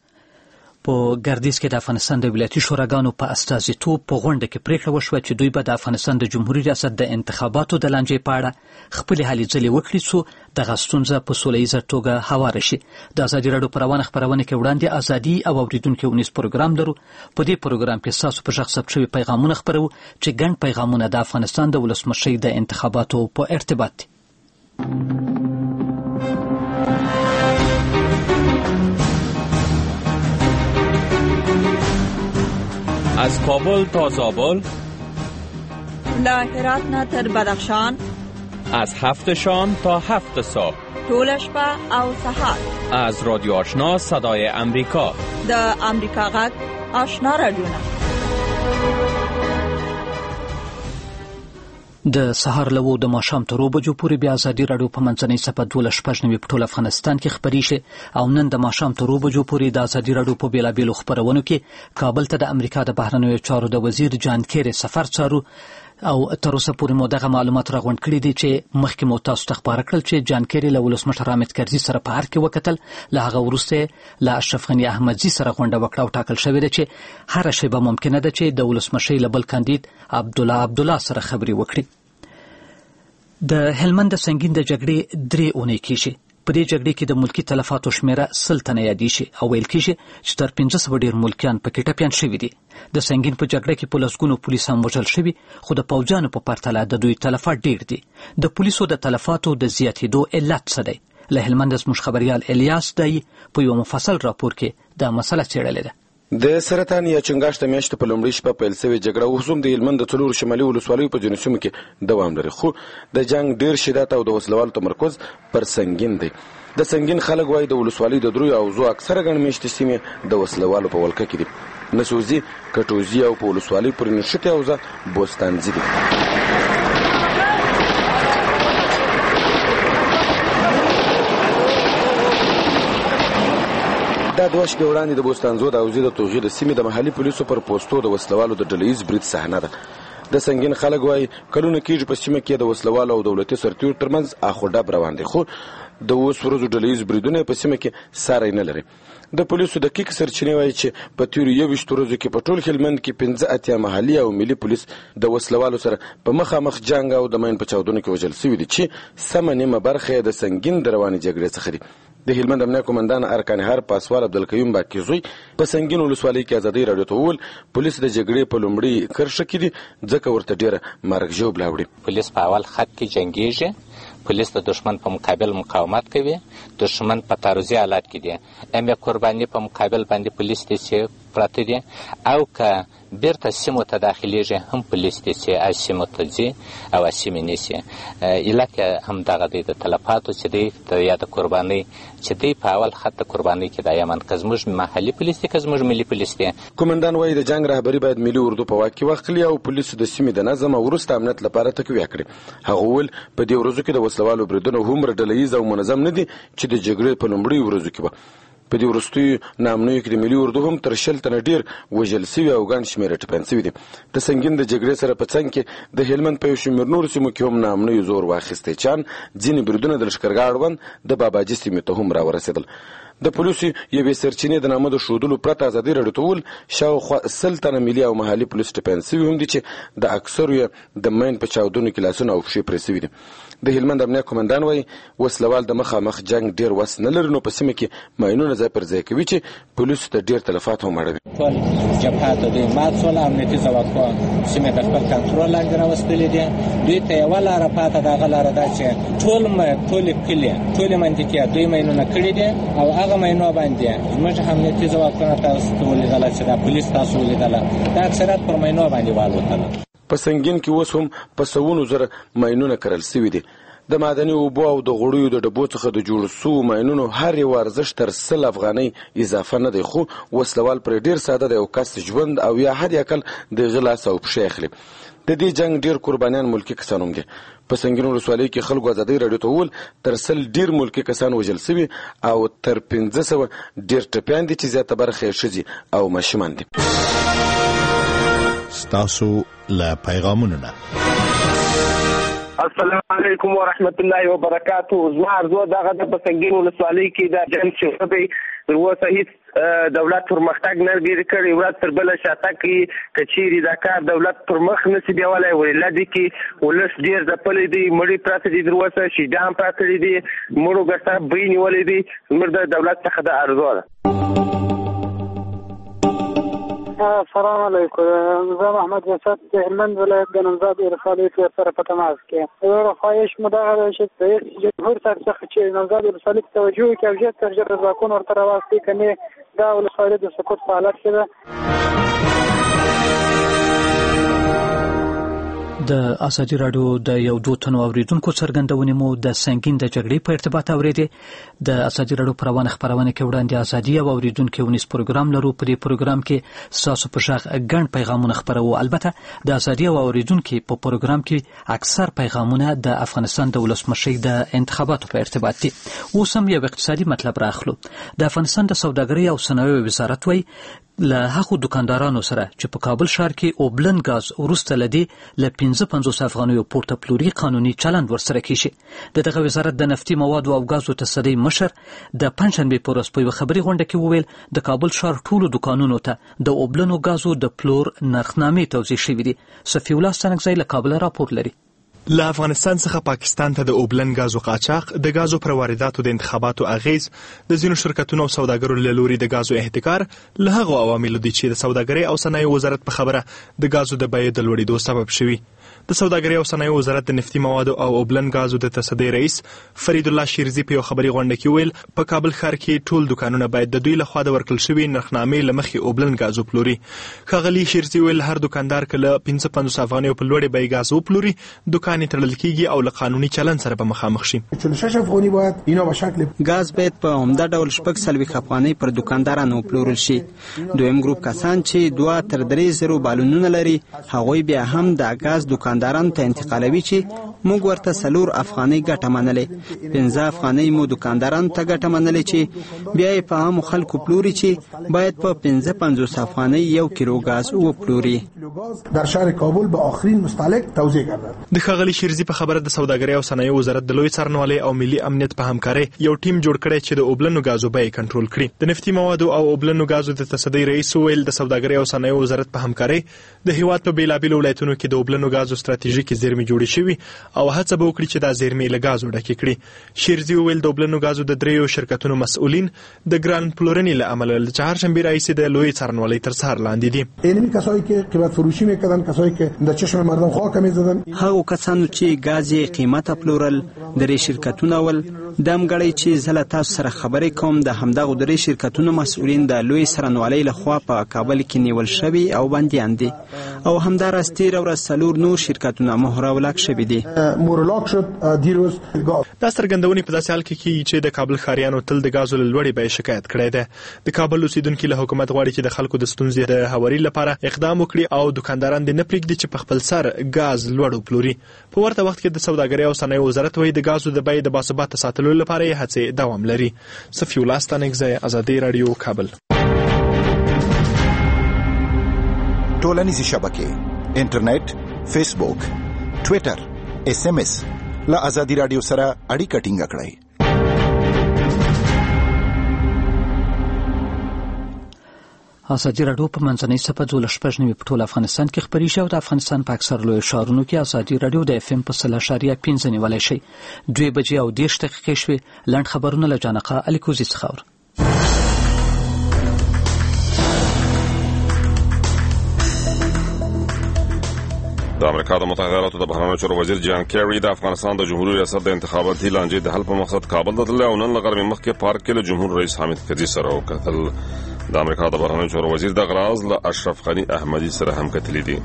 په ګردیز کې د افغانستان د ولایتي شوراګانو په استازیتوب په غونډه کې پریکړه وشوه چې دوی به د افغانستان د جمهوریت ریاست د انتخاباتو د لانجې په اړه خپلې هلې ځلې وکړي څو دغه ستونزه په سوله ییزه توګه هواره شي. د ازادي راډیو په روانه خپرونه کې وړاندې ازادي او اوریدونکو ونیس پروګرام لرو. په دې پروګرام کې ستاسو په غږ ثبت شوي پیغامونه خپرو چې ګڼ پیغامونه د افغانستان د ولسمشرۍ د انتخاباتو په ارتباط دي. از کابل تا زابل، له هرات نه تر بدخشان، از 7 شام تا 7 صبح، طول شپه او سحر، از رادیو آشنا صدای امریکا، د امریکا غږ آشنا رادیو. د سهار له 9 د ماښام تر 2 بجو پورې بیا ازادي راډیو په منځنۍ صفحه 12 په ټول افغانستان کې خبري شي او نن د ماښام تر 2 بجو پورې د ازادي راډیو په بیلابیلو خبرونو کې کابل ته د امریکا د بهرنیو چارو د وزیر جان کیری سفر څارو او تر اوسه پورې مو دغه معلومات راغونډ کړي دي چې مخکې مو تاسو ته خبره کړل چې جان کیری له ولسمشر حامد کرزي سره په هر کې وکتل. له هغه وروسته له اشرف غني احمدزي سره غونډه وکړه او ټاکل شوې ده چې هر شی به ممکنه ده چې د ولسمشر له بل کاندید عبدالله سره خبري وکړي. د هلمند سنگین د جګړې 3 اونۍ کېږي. په دې جګړې کې د ملکی تلفاتو شمیره 100 تنه یادېږي او ویل کېږي چې تر 500 ډېر ملکیان پکې ټپیان شوي دي. د سنگین په جګړه کې په لسګونو پولیس هم وژل شوي، خو د پوځیانو په پرتله د دوی تلفات ډېر دي. د پولیسو د تلفاتو د زیاتېدو علت څه دی؟ له هلمند زموږ خبريال الیاس دای په یو مفصل راپور کې دا مسله څېړلې ده. د سرطان یا چنګاښ د میاشتې په لومړۍ شپه پیل شوې جګړه اوس هم د هلمند د 4 شمالي ولسوالیو په ځینو سیمو کې دوام لري، خو د جنگ ډېر شدت او د وسلوالو تمرکز پر سنگین دی. د سنگین خلک وایي د ولسوالۍ د دریو اوزو اکثره ګڼ میاشتې سیمې د وسلوالو په ولکه کې دي. نسوزي، کټوزي او په ولسوالۍ پورې نښتې اوزه بوستانزي دي. دا دوه شپې وړاندې د بوستانزو د اوزې د توغې د سیمې د محلي پولیسو پر پوستو د وسلوالو د ډلهییز برید صحنه ده. د سنگین خلک وایي کلونه کېږي په سیمه کې د وسلوالو او دولتي سرتیرو ترمنځ اخوډب روان دی، خو د اوس ورځو ډلهییز بریدونه په سیمه کې ساری نه لري. د پولیسو دقیق سرچینې وایي چې په تیرو 21 ورځو کې په ټول هلمند کې 15 محلي او ملي پولیس د وسلوالو سره په مخامخ جنگ او د ماین په چاودنو کې وژل شوي دي چې سمه نیمه برخه د سنگین د روانې جګړې څخه دي. د هلمند امنیه قومندان ارکان هر پاسوال عبدالقیوم باقیزوی په سنگین ولسوالۍ کې ازادي راډیو ته وویل پولیس د جګړې په لومړۍ کرښه کې دي ځکه ورته ډېره مرګ ژوبله وړي. پولیس په اول خط کې جنګیږي، پولیس د دشمن په مقابل مقاومت کوي، دشمن په تعرضي حالات کې دي، ام قرباني په مقابل باندې پولیس دي چې پراته دي، او که بیرته سیمو ته داخلیږي هم پولیس دي چې سیمو ته ځي او سیمې نیسي. علت همدغه دی د تلفاتو چې دی یا د قربانۍ چې دی په اول خط د قربانۍ کې د یمن که زموږ محلي پولیس دي که زموږ ملي پولیس دي. قومندان وایي د جنګ رهبري باید ملي اردو په واک کې واخلي او پولیسو د سیمې د نظم او وروسته امنیت لپاره تقویه کړي. هغه وویل په دې ورځو کې د وسلوالو بریدونه هومره ډلهییز او منظم نه دي چې د جګړې په لومړیو ورځو کې به. په دې وروستیو نامنیو کې د ملي اردو هم تر 100 تنه ډېر وژل سوي او ګڼ شمېره ټپیان سوي دي. د سنګین د جګړې سره په څنګ کې د هلمند په یو شمېر نورو سیمو کې هم نامنیو زور واخیستی چان ځینې بریدونه د لښکرګاه اړوند د باباجي سیمې ته هم راورسېدل. د پولیسو یوې سرچینې د نامه د ښودلو پرته ازادي راډیو ته وویل شاوخوا 100 تنه ملي او محلي پولیس ټپیان سوي هم دي چې د اکثرو یې د مین په چاودنو کې لاسونه او پښې پرې سوي دي. د هلمند امنیه قومندان وایي وسلوال د مخامخ جنگ ډیر وس نه لري نو په سیمه کې ماینونه ځای پر ځای کوي چې پولیسو ته ډیر تلفات هم اړوي. ټول جبهات دوی مات شول، امنیتي ځواکونه سیمه د خپل کنټرول لاندې راوستلې دي. دوی ته یوه لاره پاته دغه لاره ده چې ټول کلي ټولې منطقې دوی ماینونه کړي دي او هغه ماینو باندې زموږ امنیتي ځواکونه تاسو ته ولیدله چې دا پولیس تاسو ولیدله دا اکثریت پر ماینو باندې والوتله. په سنګین کې اوس هم په سوونو زره ماینونه کرل سوي دي. د معدني اوبو او د غوړیو د ډبو څخه د جوړ سوو ماینونو هر یو ارزښت تر 100 افغانۍ اضافه نه دی، خو وسلوال پرې ډیر ساده دی او کس ژوند او یا حد اقل د هغه لاس او پښې اخلي. د دې جنگ ډیر قربانیان ملکي کسان هم دي. په سنګین ولسوالۍ کې خلکو ازادي راډیو ته وویل تر 100 ډیر ملکي کسان وژل سوي او تر 1500 ډیر ټپیان دي چې زیاته برخه یې ښځې او ماشومان دي. ستاسو له پیغامونو نه السلام علیکم ورحمت الله وبرکاته. زما ارزو دغه د سنګین ولسوالۍ کې د جنګ شوی تر اوسه هیڅ دولت پرمختګ نه دی کړی، ورځ تر بله شاته کوي. که چیرې دا کار دولت پرمخ نشي بیولی ولې دي کې ولس ډېر ځپلی دی، مړي پراته دي، تر اوسه شهیدان پراته دي، مړو ګټه بوی نیولی دی. زموږ د دولت څخه د ارزو ده. السلام علیکم. زه محمد وسط د هلمند ولایت د نوزاد ولسوالۍ سره په تماس کې یو خواهش مو دغه ده چې رئیس جمهور صاحب څخه چې نوزاد ولسوالۍ ته توجه وکړي او ژر تر ژره ځواکونه ورته راواستي، که نه دا ولسوالۍ د سقوط په حالت کې ده. د ازادي راډیو د یو دوه تنو اوریدونکو څرګندونې مو د سنگین د جګړې په ارتباط اوریدې. د ازادي راډیو په روانه خبرونه کې وړاندې ازادي او اوریدونکو ونیس پروګرام لرو. په دې پروګرام کې تاسو په شاخ ګڼ پیغامونه خبرو. البته د ازادي او اوریدونکو په پروګرام کې اکثر پیغامونه د افغانستان د ولسمشر د انتخاباتو په ارتباط دي. اوس هم یو اقتصادي مطلب راخلو. د افغانستان د سوداګرۍ او صنایعو وزارت وایي له هغو دکاندارانو سره چې په کابل ښار کې اوبلن غاز وروسته لدی له 55 افغانیو پورته پلوري قانوني چلند ورسره کیږي. دغه وزارت د نفتي موادو او غازو تصدۍ مشر د پنځشنبه په ورځ په خبري غونډه کې وویل د کابل ښار ټولو دکانونو ته د اوبلن غازو د پلور نرخنامې توضیح شوې دي. صفی الله ستنګزی له کابل راپور لري. له افغانستان څخه پاکستان ته د اوبلن غازو قاچاق، د غازو پر وارداتو د انتخاباتو اغیز، د ځینو شرکتونو او سوداګرو له لوري د غازو احتکار له هغو عواملو دي چې د سوداګرۍ او صنایعو وزارت په خبره د غازو د بیې د لوړېدو سبب شوي. د سوداګرۍ او صنایعو وزارت د نفتي موادو او اوبلن غازو د تصدۍ رئیس فرید الله شیرزي په یو خبري غونډه کې ویل په کابل ښار کې ټول دکانونه باید د دوی لخوا د ورکړل شوي نرخنامې له مخې اوبلن غازو پلوري. ښاغلي شیرزي ویل هر دکاندار که له 55 افغانیو په لوړې بیې غاز وپلوري دکان یې تړل کېږي او له قانوني چلند سره به مخامخ شي. غاز باید په عمده ډول 46 افغانۍ پر دکاندارانو وپلورل شي. دویم ګروپ کسان چې 2 تر 3 زره بالونونه لري هغوی بیا هم د غاز دکاندارانو ته انتقالوي چې موږ ورته 4 افغانۍ ګټه منلې، 15 افغانۍ مو دکاندارانو ته ګټه منلې چې بیا یې په عامو خلکو پلوري چې باید په 55 افغانۍ 1 کیلو غاز وپلوري. در شهر کابل به آخرین مستهلک توزیع گردد. د ښاغلي شیرزي په خبره د سوداګرۍ او صنایعو وزارت د لوی څارنوالۍ او ملي امنیت په همکارۍ یو ټیم جوړ کړی چې د اوبلنو غازو بیې کنټرول کړي. د نفتي موادو او اوبلنو غازو د تصدۍ رئیس ویل د سوداګرۍ او صنایعو وزارت په همکارۍ د هیواد په بیلابیلو ولایتونو کې د اوبلنو غازو ستراتیژیکي زیرمې جوړې شوي او هڅه به وکړي چې دا زیرمې له ګازو ډکې کړي. شیرزي وویل د اوبلنو ګازو د 3 شرکتونو مسؤلین د ګران پلورنې له امله له چهارشنبې راهیسې د لوی څارنوالۍ تر څار لاندې دي. اینمی کسایی که قیمت فروشی میکردن، کسایی که در چشم مردم خاک میزدن، هغه کسانو چې ګاز یې قیمته پلورل، درې شرکتونه ول. دم غړي چې زله تاسو سره خبرې کوم د همدغه درې شرکتونو مسؤلین د لوی څارنوالۍ لخوا په کابل کې نیول شوي او بندیان دي او همداراز تیر ورځ 4 نور شرکتونه مهره ولاک شوي دي. دا څرګندونې په داسې حال کې کیږي چې د کابل ښاریانو تل د ګازو له لوړې بیې شکایت کړی دی. د کابل اوسیدونکي له حکومت غواړي چې د خلکو د ستونزې د هواري لپاره اقدام وکړي او دکانداران دې نه پرېږدي چې په خپل سر ګاز لوړ وپلوري. په ورته وخت کې د سوداګرۍ او صنایعو وزارت وایي د ګازو د بیې د باثباته ساتلو لپاره یې هڅې دوام لري. صفي الله ستانکزی، ازادي راډیو، کابل. ټولنیزې شبکې، انټرنیټ، فیسبوک، ټویټر، SMS له ازادي راډیو سره اړیکه ټینګه کړئ. ازادي راډیو په منځنۍ صفحه 12 په ټول افغانستان کې خبري شو. د افغانستان په اکثر لوی ښارونو کې ازادي راډیو د FM په 0.5 نیولای شي. 2 بجې او 10 دقیقې شوې. لاند خبرونه له جانقه الیکوزي څخه. د امریکا د متحده ایالاتو د بهرنیو چارو وزیر جان کیری د افغانستان د جمهوریت ریاست د انتخاباتي لانجې د حل په مقصد کابل ته تللی او نن له غرمې مخکې پارک کې له جمهور رئیس حامد کرزي سره وکتل. د امریکا د بهرنیو چارو وزیر د غراز له اشرف غني احمدي سره هم کتلي دي.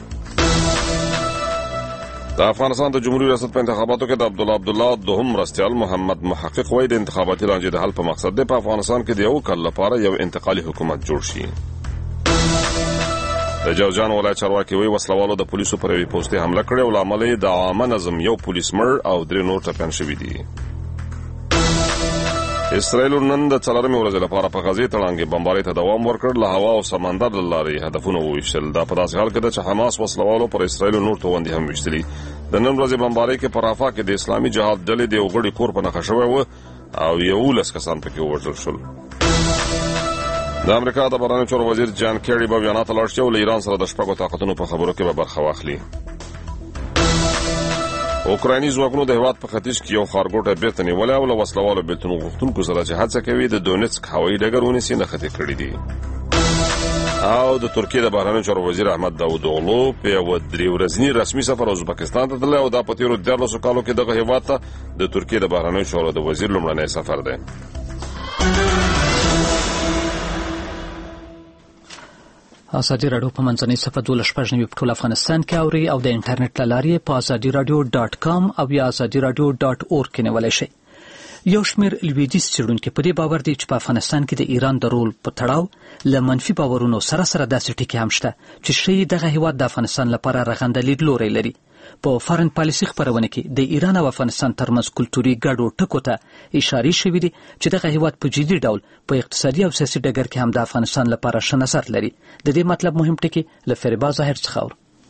د افغانستان د جمهوریت ریاست په انتخاباتو کې د عبدالله دوهم مرستیال محمد محقق وایي د انتخاباتي لانجې د حل په مقصد د افغانستان کې د یو کال لپاره یو انتقالي حکومت جوړ شي. د جوزجان ولایت چارواکي وایي وسلوالو د پولیسو پر یوې پوستې حمله کړې او له امله یې د عامه نظم یو پولیس مړ او 3 نور ټپیان شوي دي. اسرائیل نن د 4مې ورځې لپاره په غزې تړانګې بمبارۍ ته دوام ورکړ. له هوا او سمندر له لارې هدفونه وویشتل. دا په داسې حال کې ده چې حماس وسلوالو پر اسرائیل نور توغندي هم ویشتلي. د نن ورځې بمبارۍ کې په رافا کې د اسلامي جهاد ډلې د یو غړي کور په نښه شوی و او 11 کسان پکې ووژل شول. د امریکا د بهرنیو چارو وزیر جان کیری به بیانات لاړ شي او له ایران سره د شپږو طاقتونو په خبرو کې به برخه واخلي. اوکرایني ځواکونو د هېواد په ختیځ کې یو ښارګوټی بیرته نیولی او له وسلوالو بېلتون غوښتونکو سره چې هڅه کوي د دونیتسک هوایي ډګر ونیسي نښتې کړي دي. او د ترکیې د بهرنیو چارو وزیر احمد داودوغلو په یو 3 ورځني رسمي سفر ازبکستان ته تللی او دا په تېرو 14 کالو کې دغه هېواد ته د ترکیې د بهرنیو چارو د وزیر لومړنی سفر دی. ازادي راډیو په منځنۍ صفحه 12 په ټول افغانستان کې اوري او د انټرنیټ له لارې په azadiradio.com او یا azadiradio.org کې نیولای شئ. یو شمېر لویدیځ څېړونکي په دې باور دي چې په افغانستان کې د ایران د رول په تړاو له منفي باورونو سره داسې ټکي هم شته چې ښایي دغه هېواد د افغانستان لپاره رغنده لیدلوری لري. په فارن پالیسي خبرونه کې د ایران او افغانستان ترمنځ کلتوري ګډو ټکو ته اشارې شوې دي چې دغه هېواد په جدي ډول په اقتصادي او سیاسي ډګر کې هم د افغانستان لپاره ښه نظر لري. د دې مطلب مهم ټکي له فریبا ظاهر څخه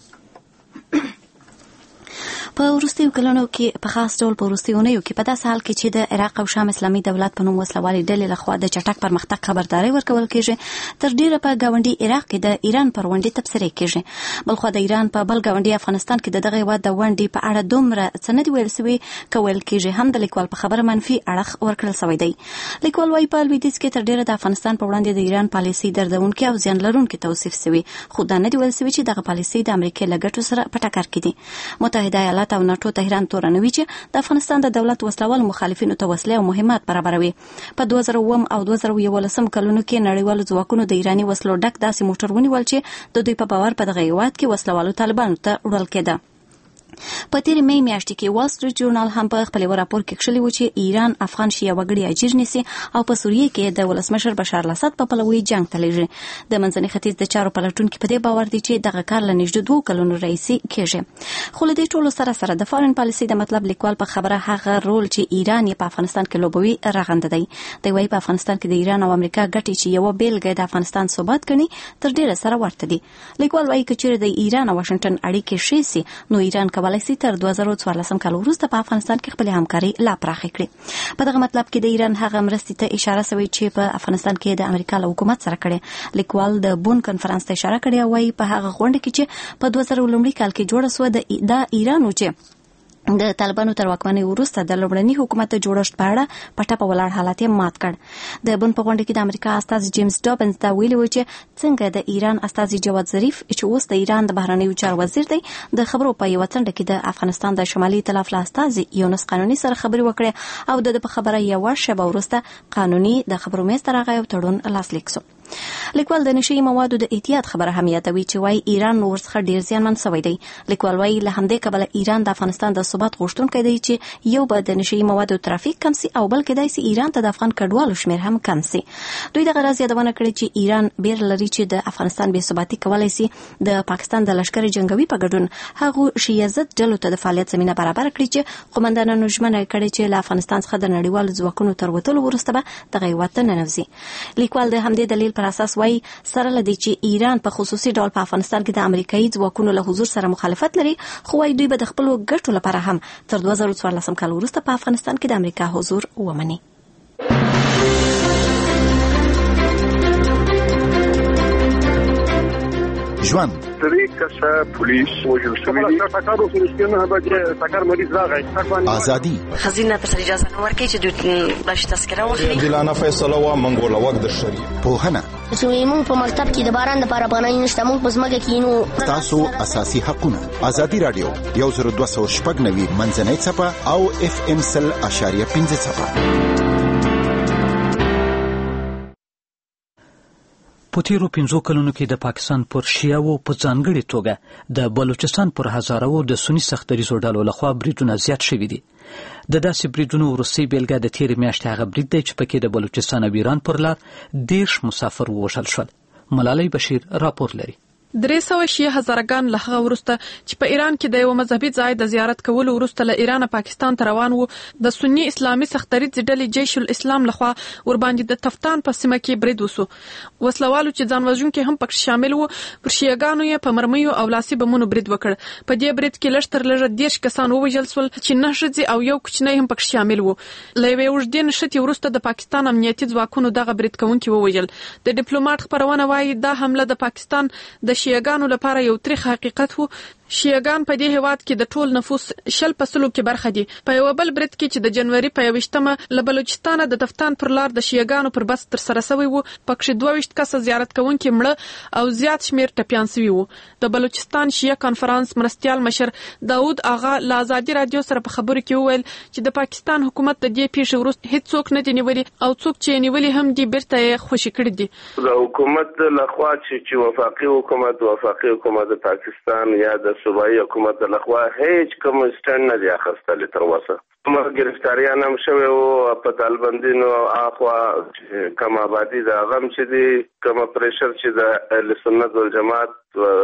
په وروستیو کلونو کې په خاص ډول په وروستیونیو کې په داسې حال کې چې د عراق او شام اسلامي دولت په نوم وسلوالې ډلې لخوا د چټک پرمختګ خبرداري ورکول کېږي، تر ډیره په ګاونډي عراق کې د ایران پر ونډې تبصرې کېږي. بلخو د ایران په بل ګاونډي افغانستان کې دغه هېواد د ونډې په اړه دومره څه نه دي ویل سوي کویل کېږي. هم د لیکوال په خبره منفي اړخ ورکړل سوی دی. لیکوال وايي په لویدیځ کې تر ډیره د افغانستان په وړاندې د ایران پالیسي دردونکې او زیان لرونکې توصیف سوي، خو دا نه دي ویل سوي چې دغه پالیسي د امریکا له ګټو سره په ټکر کې دي. متحده ایالات او ناټو تهران تورنوي چې د افغانستان د دولت وسلوال مخالفینو ته وسلې او مهمات برابروي. په 2001 او 2011 کلونو کې نړیوالو ځواکونو د ایراني وسلو ډک داسې موټر ونیول چې د دوی په باور په دغه هېواد کې وسلوالو طالبانو ته وړل کېده. په تیرې مې میاشتې کې وال سټریټ جورنال هم په خپل راپور کې کښلي و چې ایران افغان شیعه وګړي اجیر نیسي او په سوریه کې د ولسمشر بشار الاسد په پلوي جنگ ته لېږي. د منځني ختیځ د چارو پلټونکي په دې باور دي چې دغه کار له نږدې 2 کلونو راهیسې کېږي. خو له دې ټولو سره د فارن پالیسي د مطلب لیکوال په خبره هغه رول چې ایران یې په افغانستان کې لوبوي رغنده دی. دی وايي په افغانستان کې د ایران او امریکا ګټې چې یو بیلګه د افغانستان ثبات ګڼي تر ډیره سره ورته دي. لیکوال وايي چې د ایران او واشنگټن اړیکې ښې سي نو ایران کولای شي تر 2014 کال وروسته په افغانستان کې خپل همکاري لا پراخه کړي. په دغه مطلب کې د ایران هغه مرستې ته اشاره شوې چې په افغانستان کې د امریکا له حکومت سره کړي. لیکوال د بون کنفرانس ته اشاره کړې او وايي په هغه غونډه کې چې په 2000 کال کې جوړه شوه د ایران چې د طالبانو تر واکمنۍ وروسته د لومړني حکومت د جوړښت په اړه په ټاپه ولاړ حالت یې مات کړ. د بن په غونډه کې د امریکا استازي جیمز ډابنز دا ویلي و چې څنګه د ایران استازي جواد ظریف چې اوس د ایران د بهرنیو چارو وزیر دی د خبرو په یوه څنډه کې د افغانستان د شمالي ائتلاف له استازي یونس قانوني سره خبرې وکړې او د په خبره یوه شېبه وروسته قانوني د خبرو میز ته راغی او تړون لاسلیک شو. لیکوال د نشي موادو د احتیاط خبره هم یادوي چې وايي ایران ورڅخه ډیر زیانمن شوی دی. لیکوال وايي له همدې کبله ایران د افغانستان د ثبات غوښتونکی دی چې یو به د نشي موادو ترافیک کم سي او بل کېدای سي ایران ته د افغان کډوالو شمیر هم کم سي. دوی دغه راز یادونه کړې چې ایران بیر لري چې د افغانستان بې ثباتي کولای سي د پاکستان د لشکري جنگوي په ګډون هغه شیعه ضد ډلو ته د فعالیت زمينه برابر کړي چې قومندانانو ژمنه کړې چې له افغانستان څخه د نړیوالو ځواکونو تر وتلو وروسته به دغه وطن ننوځي. لیکوال د همدې دلیل پر اساس وايي سره لدی چې ایران په خصوصي ډول په افغانستان کې د امریکایي ځواکونو له حضور سره مخالفت لري خو وايي دوی به د خپل ګټو لپاره هم تر 2014 کال وروسته په افغانستان کې د امریکا حضور ومني. ژوند پولیس وجل شوی ټاکارو فلسطینه به ټاکار مریض راغی ازادي خزینه ته اجازه نه ورکړي چې دوی باش تذکره واخلي. دلانه فیصله وا منګول وخت د شری پوهنه زموږ په مکتب کې د باران د لپاره باندې نشته موږ په ځمکه کې نو تاسو اساسي حقوقونه ازادي رادیو 1290 منځنۍ صفه او اف ام سل اشاریه 15 صفه. په تیرو 15 کلونو کې د پاکستان پر شیعو په ځانګړې توګه د بلوچستان پر هزارو د سنی سختریزو ډلو لخوا بریدونه زیات شوي دي. د داسې بریدونو وروستۍ بیلګه د تیرې میاشتې هغه برید دی چې پکې د بلوچستان او ایران پر لار 10 مسافر ووژل شول. ملالۍ بشیر راپور لري. 300 شیعه هزارګان له هغه وروسته چې په ایران کې د یو مذهبي ځای د زیارت کولو وروسته له ایران پاکستان ته روان وو د سنی اسلامي سختریز ډلې جیش الاسلام لخوا ور باندې د تفتان په سیمه کې برید وسو. وسلوالو چې ځان وژونکي هم پکې شامل وو پر شیعاګانو یې په مرمیو او لاسي بمونو برید وکړ. په دې برید کې لږ تر لږه 10 کسان ووژل شول چې 9 ښځې او یو کوچنی هم پکې شامل وو. له یوې اوږدې نښتې وروسته د پاکستان امنیتي ځواکونو دغه برید کوونکي ووژل. د ډیپلوماټ خبرونه وايي دا حمله د پاکستان د شیعاګانو لپاره یو تاریخ حقیقت وو. شیعاګان په دې هیواد کې د ټول نفوس 10% کې برخه دي. په یو بل برید کې چې د جنوري په 21مه له بلوچستان د تفتان پر لار د شیعاګانو پر بس تر سره شوی وو پکې 22 کسه زیارت کوونکي مړه او زیات شمیر ټپيان شوی وو. د بلوچستان شیعه کانفرنس مرستيال مشر داود آغا له آزادي رادیو سره په خبرو کې وویل چې د پاکستان حکومت د دې پیښې وروسته هیڅ څوک نه دی نیولي او څوک چې نیولي هم دی بیرته خوشی کړی دي. د حکومت لخوا چې وفاقي حکومت د پاکستان یا د صوبایي حکومت لخوا هیڅ کوم سټند نه دی اخیستل تر اوسه. کومه ګرفتاریان هم شوی او په طالباندینو اخوا کوم آبادی د غم چې دی کوم پریشر چې د اهل سنت والجماعت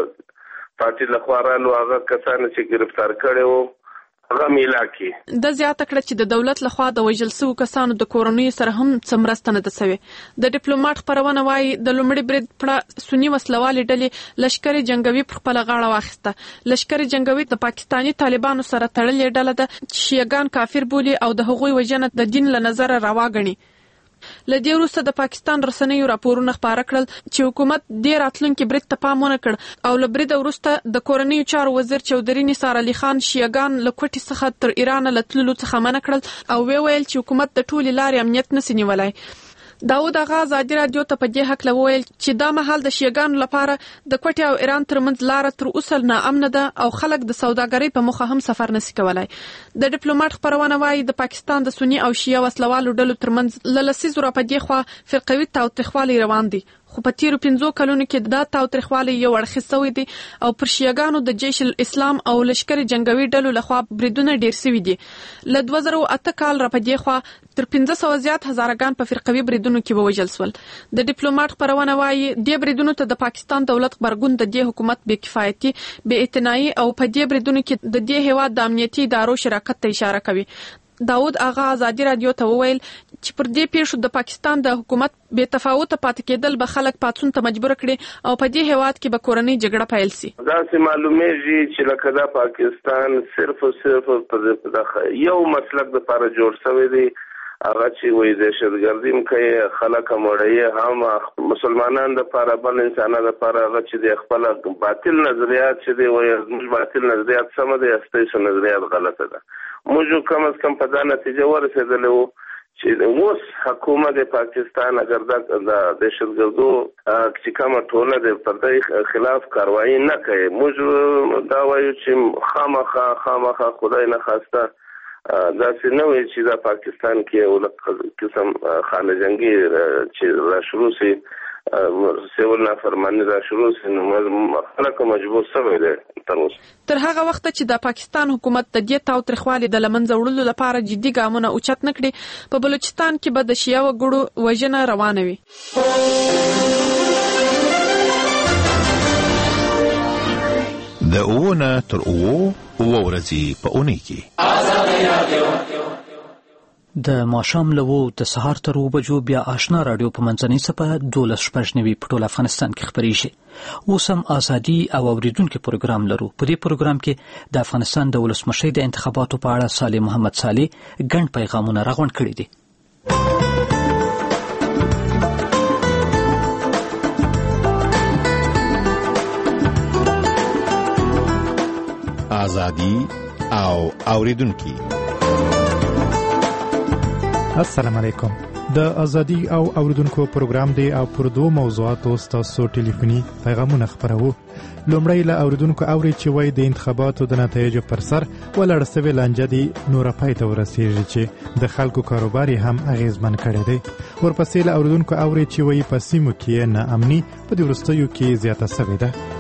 پارټي لخوا رالو هغه کسان چې گرفتار کړي وو هغه میلاکی د زیاته کړه چې د دولت لخوا د وژل شوو کسانو د کورنۍ سره هم څمرسته نه ده سوي. د ډیپلوماټ خبرونه وايي د لومړي برید په سنی وسلوالې ډلې لشکري جنگوي پر خپل غاړه واخیسته. لشکري جنگوي د پاکستاني طالبانو سره تړلې ډله ده چې شیعاګان کافر بولي او د هغوی وژنه د دین له نظره راواغني. لدې وروسته د پاکستان رسنیو راپورونه خپاره کړل چې حکومت د راتلونکي برید ته پام ونه کړ او له برید وروسته د کورنیو چارو وزیر چودري نثار علي خان شیعاګان له کوټې څخه تر ایران له تللو څخه منع کړل او ویل چې حکومت د ټولې لارې امنیت نشي نیولای. داود آغا آزادي رادیو ته په دې حق وویل چې دا مهال د شیعاګانو لپاره د کوټې او ایران ترمنځ لار تر اوسه ناامنه ده او خلک د سوداګرۍ په موخه هم سفر نشي کولای. د ډیپلوماټ خبرونه وايي د پاکستان د سنی او شیعه وسلوالو ډلو ترمنځ له لسیزو را په دې خوا فرقوي تاوتریخوالی روان دي خو په تیرو 15 کلونو کې دا تاوتریخوالی یو اړخیز شوی دی او پر شیعاګانو د جیش الاسلام او لشکري جنگوي ډلو لخوا بریدونه ډیر شوي دي. له 2008 کال را په دې خوا تر 1500 زیات هزارګان په فرقوي بریدونو کې ووژل شول. د ډیپلوماټ خبرونه وايي د بریدونو ته د پاکستان دولت خبرګون د دې حکومت بې کفایتي بې اعتنایي او په دې بریدونو کې د دې هیواد د امنیتي ادارو شراکت ته اشاره کوي. داود آغا ازادي رادیو ته وویل چې پر دې پیښو د پاکستان د حکومت بې تفاوته پاتې کېدل به خلک پاڅون ته مجبور کړي او په دې هیواد کې به کورنۍ جګړه پیل شي. دا چې معلومیږي چې لکه دا پاکستان صرف او صرف یو مسلک د لپاره جوړ شوی دی، هغه چې وایي دهشتګردي کوي، خلک مړی هم مسلمانان د لپاره بل انسانانو لپاره، هغه چې د خپل باطل نظریات چې دی وایي زموږ باطل نظریات سم دي، ستاسو نظریات غلطه ده. موږ کم از کم په دا نتیجه ورسېدلی وو چې اوس حکومت پاکستان اگر د دهشتګردو چې کومه ټولنه د پر دې خلاف کاروایی نه کوي، موږ دا وایو چې خامخا خدای نه خواسته داسې نه وي چې دا پاکستان کې یو قسم خانه جنګي چې را شروع شي، سیول نافرمانی را شروع شي، نو خلک مجبور شوی دی تر اوسه. تر هغه وخته چې د پاکستان حکومت د دې تاوتریخوالي د له منځه وړلو لپاره جدي ګامونه اوچت نه کړي، په بلوچستان کې به د شیعه وګړو وژنه روانه وي. د اوونه تر اوه ورځې په اونۍ کې د ماښام له 2 د سهار تر 2 بجو بیا آشنا رادیو په منځنۍ څپه 12 په ټول افغانستان کې خپرېږي. اوس هم ازادي او اوریدونکو پروګرام لرو. په دې پروګرام کې د افغانستان د ولسمشر د انتخاباتو په اړه صالح محمد صالح ګڼ پیغامونه راغونډ کړي دي. ازادي او اوریدونکو. السلام علیکم. د ازادي او اوریدونکو پروګرام دی او پر 2 موضوعاتو ستاسو ټلیفوني پیغامونه خبرو. لومړی له اوریدونکو اوري چې وای د انتخاباتو د نتایجو پر سر ولړ سوي لانجه دی نور پای ته ورسیږي چې د خلکو کاروبار هم اغیزمن کړي دی. ورپسې له اوریدونکو اوري چې وای په سیمو کې نه امني په دې ورستیو کې زیاته شوې ده.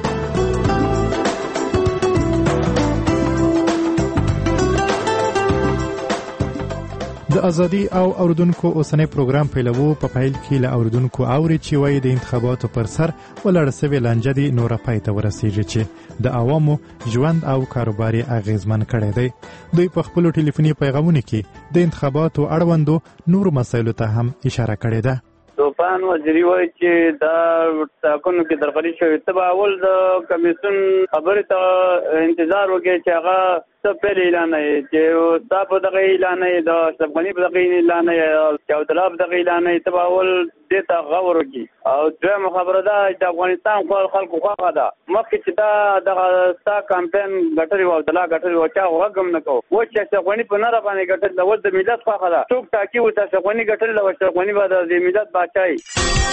د ازادي او اوریدونکو اوسنۍ پروګرام پیلوو. په پیل کې له اوریدونکو اوري چې وایي د انتخاباتو پر سر ولړ سوي لانجه دی نور پای ته ورسیږي چې د عوامو ژوند او کاروبار اغیزمن کړي دی. دوی په خپل ټلیفوني پیغامونو کې د انتخاباتو اړوندو نور مسایلو ته هم اشاره کړې ده. طوفان وزیری وایي چې دا ټاکنو کې درغلي شوې، ته اول د کمیسیون خبرې ته انتظار وکړي چې هغه څه پیل اعلان یې چې دا په دغه اعلان یې د اشرف غني په دغه اعلان یې چې عبدالله په دغه اعلان یې ته اول دې ته غور وکړي. او دویمه خبره ده چې افغانستان خلکو خوښه ده، مخکې چې دا دغه ستا کمپین ګټلې وه، عبدالله ګټلې وه، چا غږ هم نه کوو. اوس چې اشرف غني په نره باندې ګټلې ده، اوس د ملت خوښه ده، څوک ټاکي اوس اشرف غني ګټلې ده، اشرف غني به د ملت باچا وي.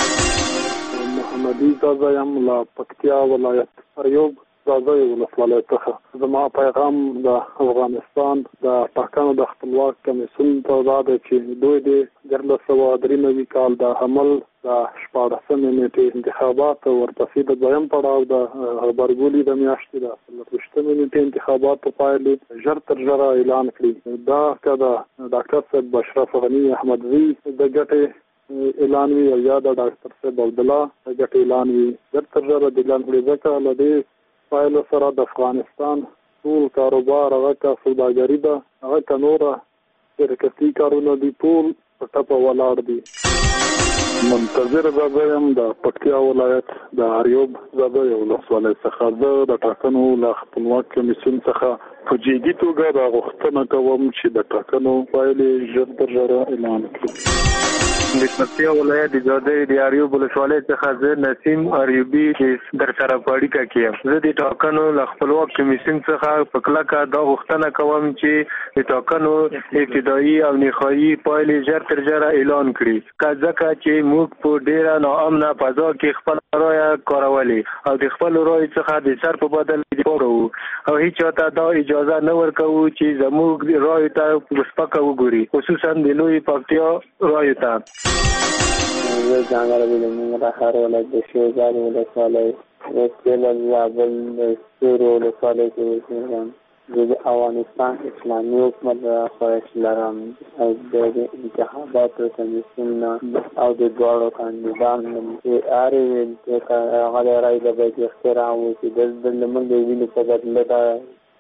محمدي زازا یم له پکتیا ولایت ایوب زازا ولسوالۍ څخه. زما پیغام د افغانستان د ټاکنو د خپلواک کمیسیون ته دا دی چې دوی د 1993 کال د حمل د 14مې نیټې انتخابات ورپسې د دویم پړاو د غبرګولي د میاشتې د 18مې نیټې انتخاباتو پایلې ژر تر ژره اعلان کړي. دا که د ډاکټر صاحب اشرف غني احمدزي د ګټې اعلان وي او یا د ډاکټر صاحب عبدالله د ګټې اعلان وي، ژر تر ژره د اعلان کړي، ځکه له دې پایلو سره د افغانستان ټول کاروبار، هغه که سوداګري ده، هغه که نوره شرکتي کارونه دي، ټول په ټپه ولاړ دي. منتظر زاده یم د پکتیا ولایت د اریوب زاده ولسوالۍ څخه. زه د ټاکنو له خپلواک کمیسیون څخه په جدي توګه دا غوښتنه کوم چې د ټاکنو پایلې ژر تر ژره اعلان کړي. د پکتیا ولایت د زاده د اریوب ولسوالۍ څخه زه نسیم اریوبي در سره په اړیکه کې یم. زه د ټاکنو له خپلواک کمیسیون څخه په کلکه دا غوښتنه کوم چې د ټاکنو ابتدایي او نهایي پایلې ژر تر ژره اعلان کړي، ځکه چې موږ په ډیره ناامنه فضا کې خپل رایه کارولې او د خپل رایې څخه د سر په بدل دفاع کوو او هیڅ چاته دا اجازه نه ورکوو چې زموږ رایې ته سپکه وګوري، خصوصا د لوی پکتیا رایې ته. زه ځانګړی بلمون راهر ولایت د شیوزار ولسوالۍ وسیل زابل د سور ولسوالۍ کې اوسېږم. زه د افغانستان اسلامي حکومت خواهش لرم او د انتخاباتو کمیسیون او د دواړو کاندیدانو چې هرې هغه رایې د باید احترام وشي. دلته موږ د وینې په بدله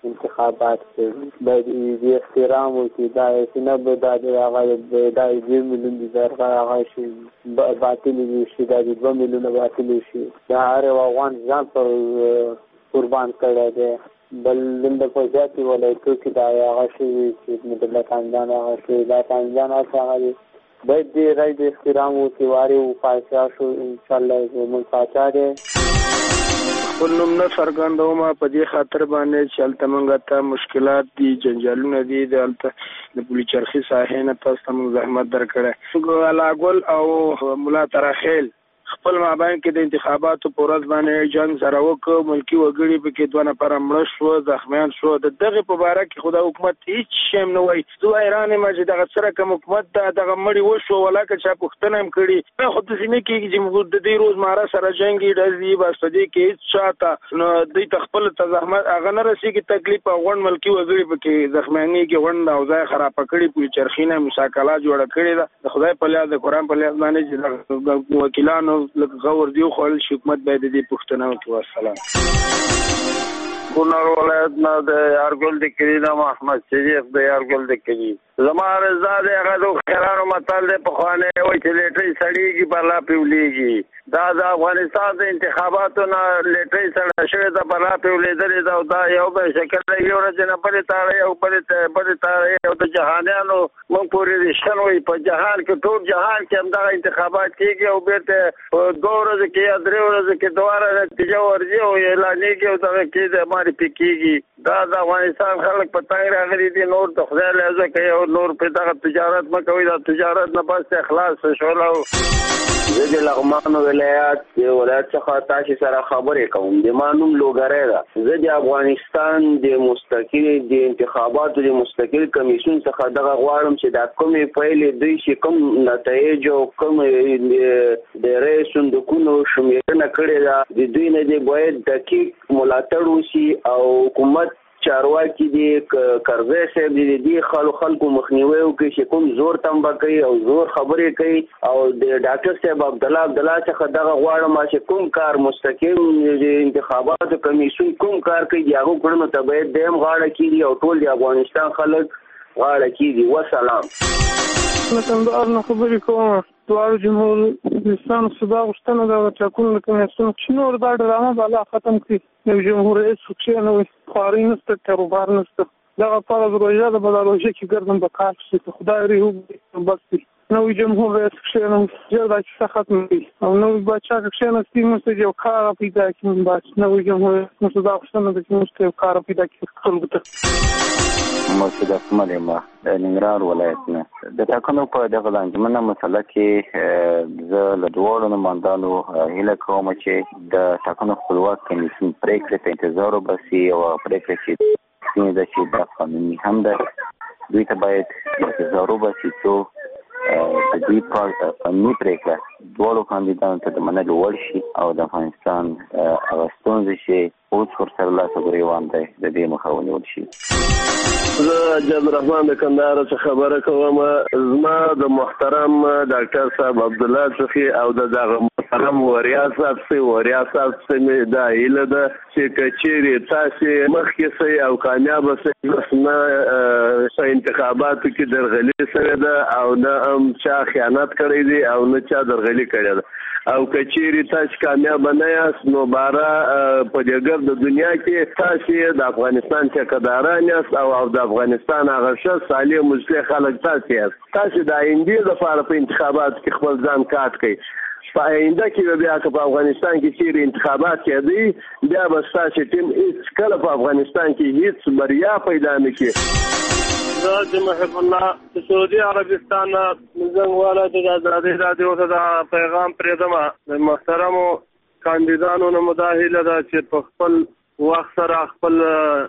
انتخابات کې باید دې احترام وکړي. دا نه به دا هغه دا 2 میلیون دي درغه هغه شي باطل شي، دا 2 میلیون باطل شي. دا هر افغان ځان پر قربان کړی دی. بل د فوجاتي ولایتو کې دا هغه شي چې مدله خاندان هغه شي دا خاندان هغه باید دې رای د احترام وکړي. واري او پاچا شو انشاءالله زموږ پاچا دی. خپل نوم نه څرګندوم په دې خاطر باندې چې هلته موږ ته مشکلات دي، جنجالونه دي، هلته د پولي چرخي ساحې نه تاسو ته موږ زحمت درکړی. علاګل او ملا تراخیل خپل مابین کې د انتخاباتو په ورځ باندې جنګ سره وکړ. ملکي وګړي پکې 2 نفر مړه شو، زخمیان شو. د دغه په باره کې خو د حکومت هیڅ شی نه وایي. زه حیران یم چې دغه سره کوم حکومت دغه مړي وشو ولاکه چا پوښتنه هم کړې. خو داسې نه کېږي چې د دې روزمره سره جنګي ډزې بس په دې کې هیڅ چاته نو دوی ته خپل ته زحمت هغه نه رسېږي تکلیف او غونډ ملکي وګړي پکې زخمیانېږي، غونډ او ځای خرابه کړي، پولي چرخي نه مساکله جوړه کړې ده. د خدای په لیاد د قرآن په لیاد باندې چې د وکیلانو لکه غور دیو خوړل شي، حکومت باید دې پوښتنه وکړي. والسلام. کونړ ولایت نه د یارګل د کلي نه محمد شریف د یارګل د کلي. زما رضا دی هغه د خیرانو متل دی پخوانی وایي چې لیټۍ سړېږي بلا پیولېږي. دا د افغانستان د انتخاباتو نه لیټۍ سړه شوې ده، بلا پیولېدلې ده او دا یو به شکل دی. یو ورځ نه بلې تاړې او بلې تاړې او د جهانیانو موږ پورې رښتن وایي په جهان کې ټول جهان کې همدغه انتخابات کېږي او بېرته 2 ورځې کې یا 3 ورځې کې دوباره نتیجه ورځي او اعلانېږي او دغه کې د معرفي کېږي. دا د افغانستان خلک په تنګ راغلي دي. نور د خدای لهجه کوي او نور په دغه تجارت مه کوئ. دا تجارت نه بس اخلاص شول. او زه د لغمان ولایت څخه تاسو سره خبرې کوم. د ما نوم لوګری ده. زه د افغانستان د مستقل د انتخاباتو د مستقل کمیسیون څخه دغه غواړم چې دا کومې پایلې دوی چې کوم نتایج او کوم د رئیس صندوقونو شمیرنه کړې ده د دوی نه دی باید دقیق ملاتړ وشي او حکومت چارواکي دي کرزی صاحب دي خلکو مخنیوي وکړي چې کوم زور تنبه کوي او زور خبرې کوي. او د ډاکټر صاحب عبدالله څخه دغه غواړم چې کوم کار مستقیم د انتخاباتو کمیسیون کوم کار کوي د هغو کړنو ته باید دیم غاړه کېږي او ټول د افغانستان خلک غاړه کېږي. وسلام. له کندهار نه خبرې کوم. دواړو جمهوریستانو صدا غوښتنه ده د ټاکنو د کمیسیون چې نور دا ډرامه بالا ختم کړي. یو جمهور رئیس پکې نه وي، خواري نشته، کاروبار نشته. دغه فرض روژه ده به دا روژه کې ګردم به کار شي که خدای رې وکړي بس وي. نوی جمهور رئیس کښېنوي ژر دا کیسه ختمه کړي او نوی باچا که کښېنستي موږ ته یو کار پیدا کړي. بس نوی جمهور رئیس موږ ته دا غوښتنه ده چې موږ ته یو کار پیدا کړي خلکو ته. مرشد اکمل یم د ننګرهار ولایت نه. د ټاکنو په دغه انجمنه مسله کې زه له دواړو نمایندانو هیله کوم چې د ټاکنو خپلواک کمیسیون پرېکړې ته انتظار وباسي او پرېکړه چې ده چې دا قانوني هم ده دوی ته باید انتظار وباسي څو د دوی قانوني پرېکړه دواړو کاندیدانو ته د منلو وړ شي او د افغانستان هغه ستونزې چې اوس ورسره لاس ګریوان دی د دې مخه ونیول شي. زه جاد الرحمن د کندهار څخه خبره کوم. زما د محترم ډاکټر صاحب عبدالله څخه او دغه محترم وریا صاحب څخه دا هیله ده چې کچېرې تاسې مخکې سئ او کامیاب سئ بس نه انتخاباتو کې درغلي سوې ده او نه هم چا خیانت کړی دی او نه چا درغلي کړی ده. او کچېرې تاسې کامیاب نه یاست نو باره په دې ګرد دنیا کې تاسې د افغانستان ټیکهداران یاست او د افغانستان هغه ښه صالح مصلح خلک تاسې یاست. تاسې د آیندې لپاره په انتخاباتو کې خپل ځان کاټ کړئ. په آینده کې بیا که په افغانستان کې چیرې انتخابات کېدی بیا به ستاسې ټیم هېڅ کله په افغانستان کې هېڅ بریا پیدا نه کړي. زه د محب الله د سعودي عربستان زنګواله د ازادۍ راډیو ته د پیغام پرېږدم. د محترمو کاندیدانو نه مو دا هیله ده چې په خپل وخت سره خپل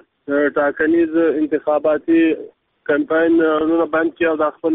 ټاکنیز انتخاباتي کمپاینونه بند کړي او د خپل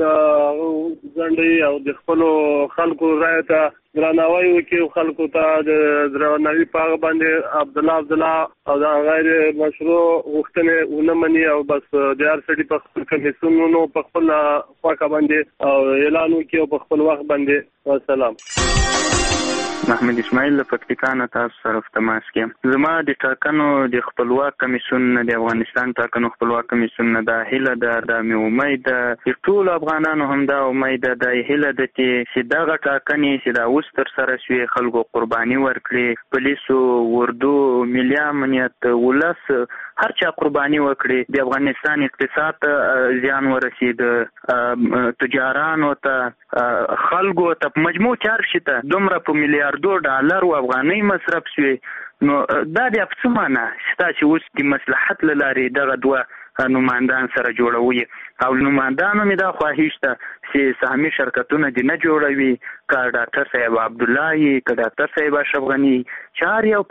ځنډې او د خپلو خلکو رایې ته درناوی وکړي او خلکو ته د درناوي په هغه باندې عبدالله او د غیر مشروع غوښتنې ونه مني او بس د هر سړي په خپل کمیسیونونو په خپل خواکه باندې او اعلان وکړي او په خپل وخت باندې. والسلام. محمد اسماعیل له پکتیکا نه تاسو سره په تماس کې یم. زما د ټاکنو د خپلواک کمیسیون نه د افغانستان ټاکنو خپلواک کمیسیون نه دا هیله ده، دا مې امید ده چې ټول افغانانو هم دا امید ده، دا هیله ده چې دغه ټاکنې چې دا اوس ترسره شوې خلکو قرباني ورکړي، پولیسو، اردو، ملي امنیت، ولس هر چا قرباني وکړي، د افغانستان اقتصاد ته زیان ورسید، تجارانو ته، خلکو ته، مجموع چارشي ته دومره په میلیاردو ډالر او افغانۍ مصرف شوي. نو دا د څه معنا شته چې اوس د مصلحت له لارې دغه دوه نمایندان سره جوړوي او نمایندانو مې دا خواهش ده چې سهامي شرکتونه دې نه جوړوي، که ډاکټر صاحب عبدالله یي، که ډاکټر صاحب اشرف غني، چې هر یو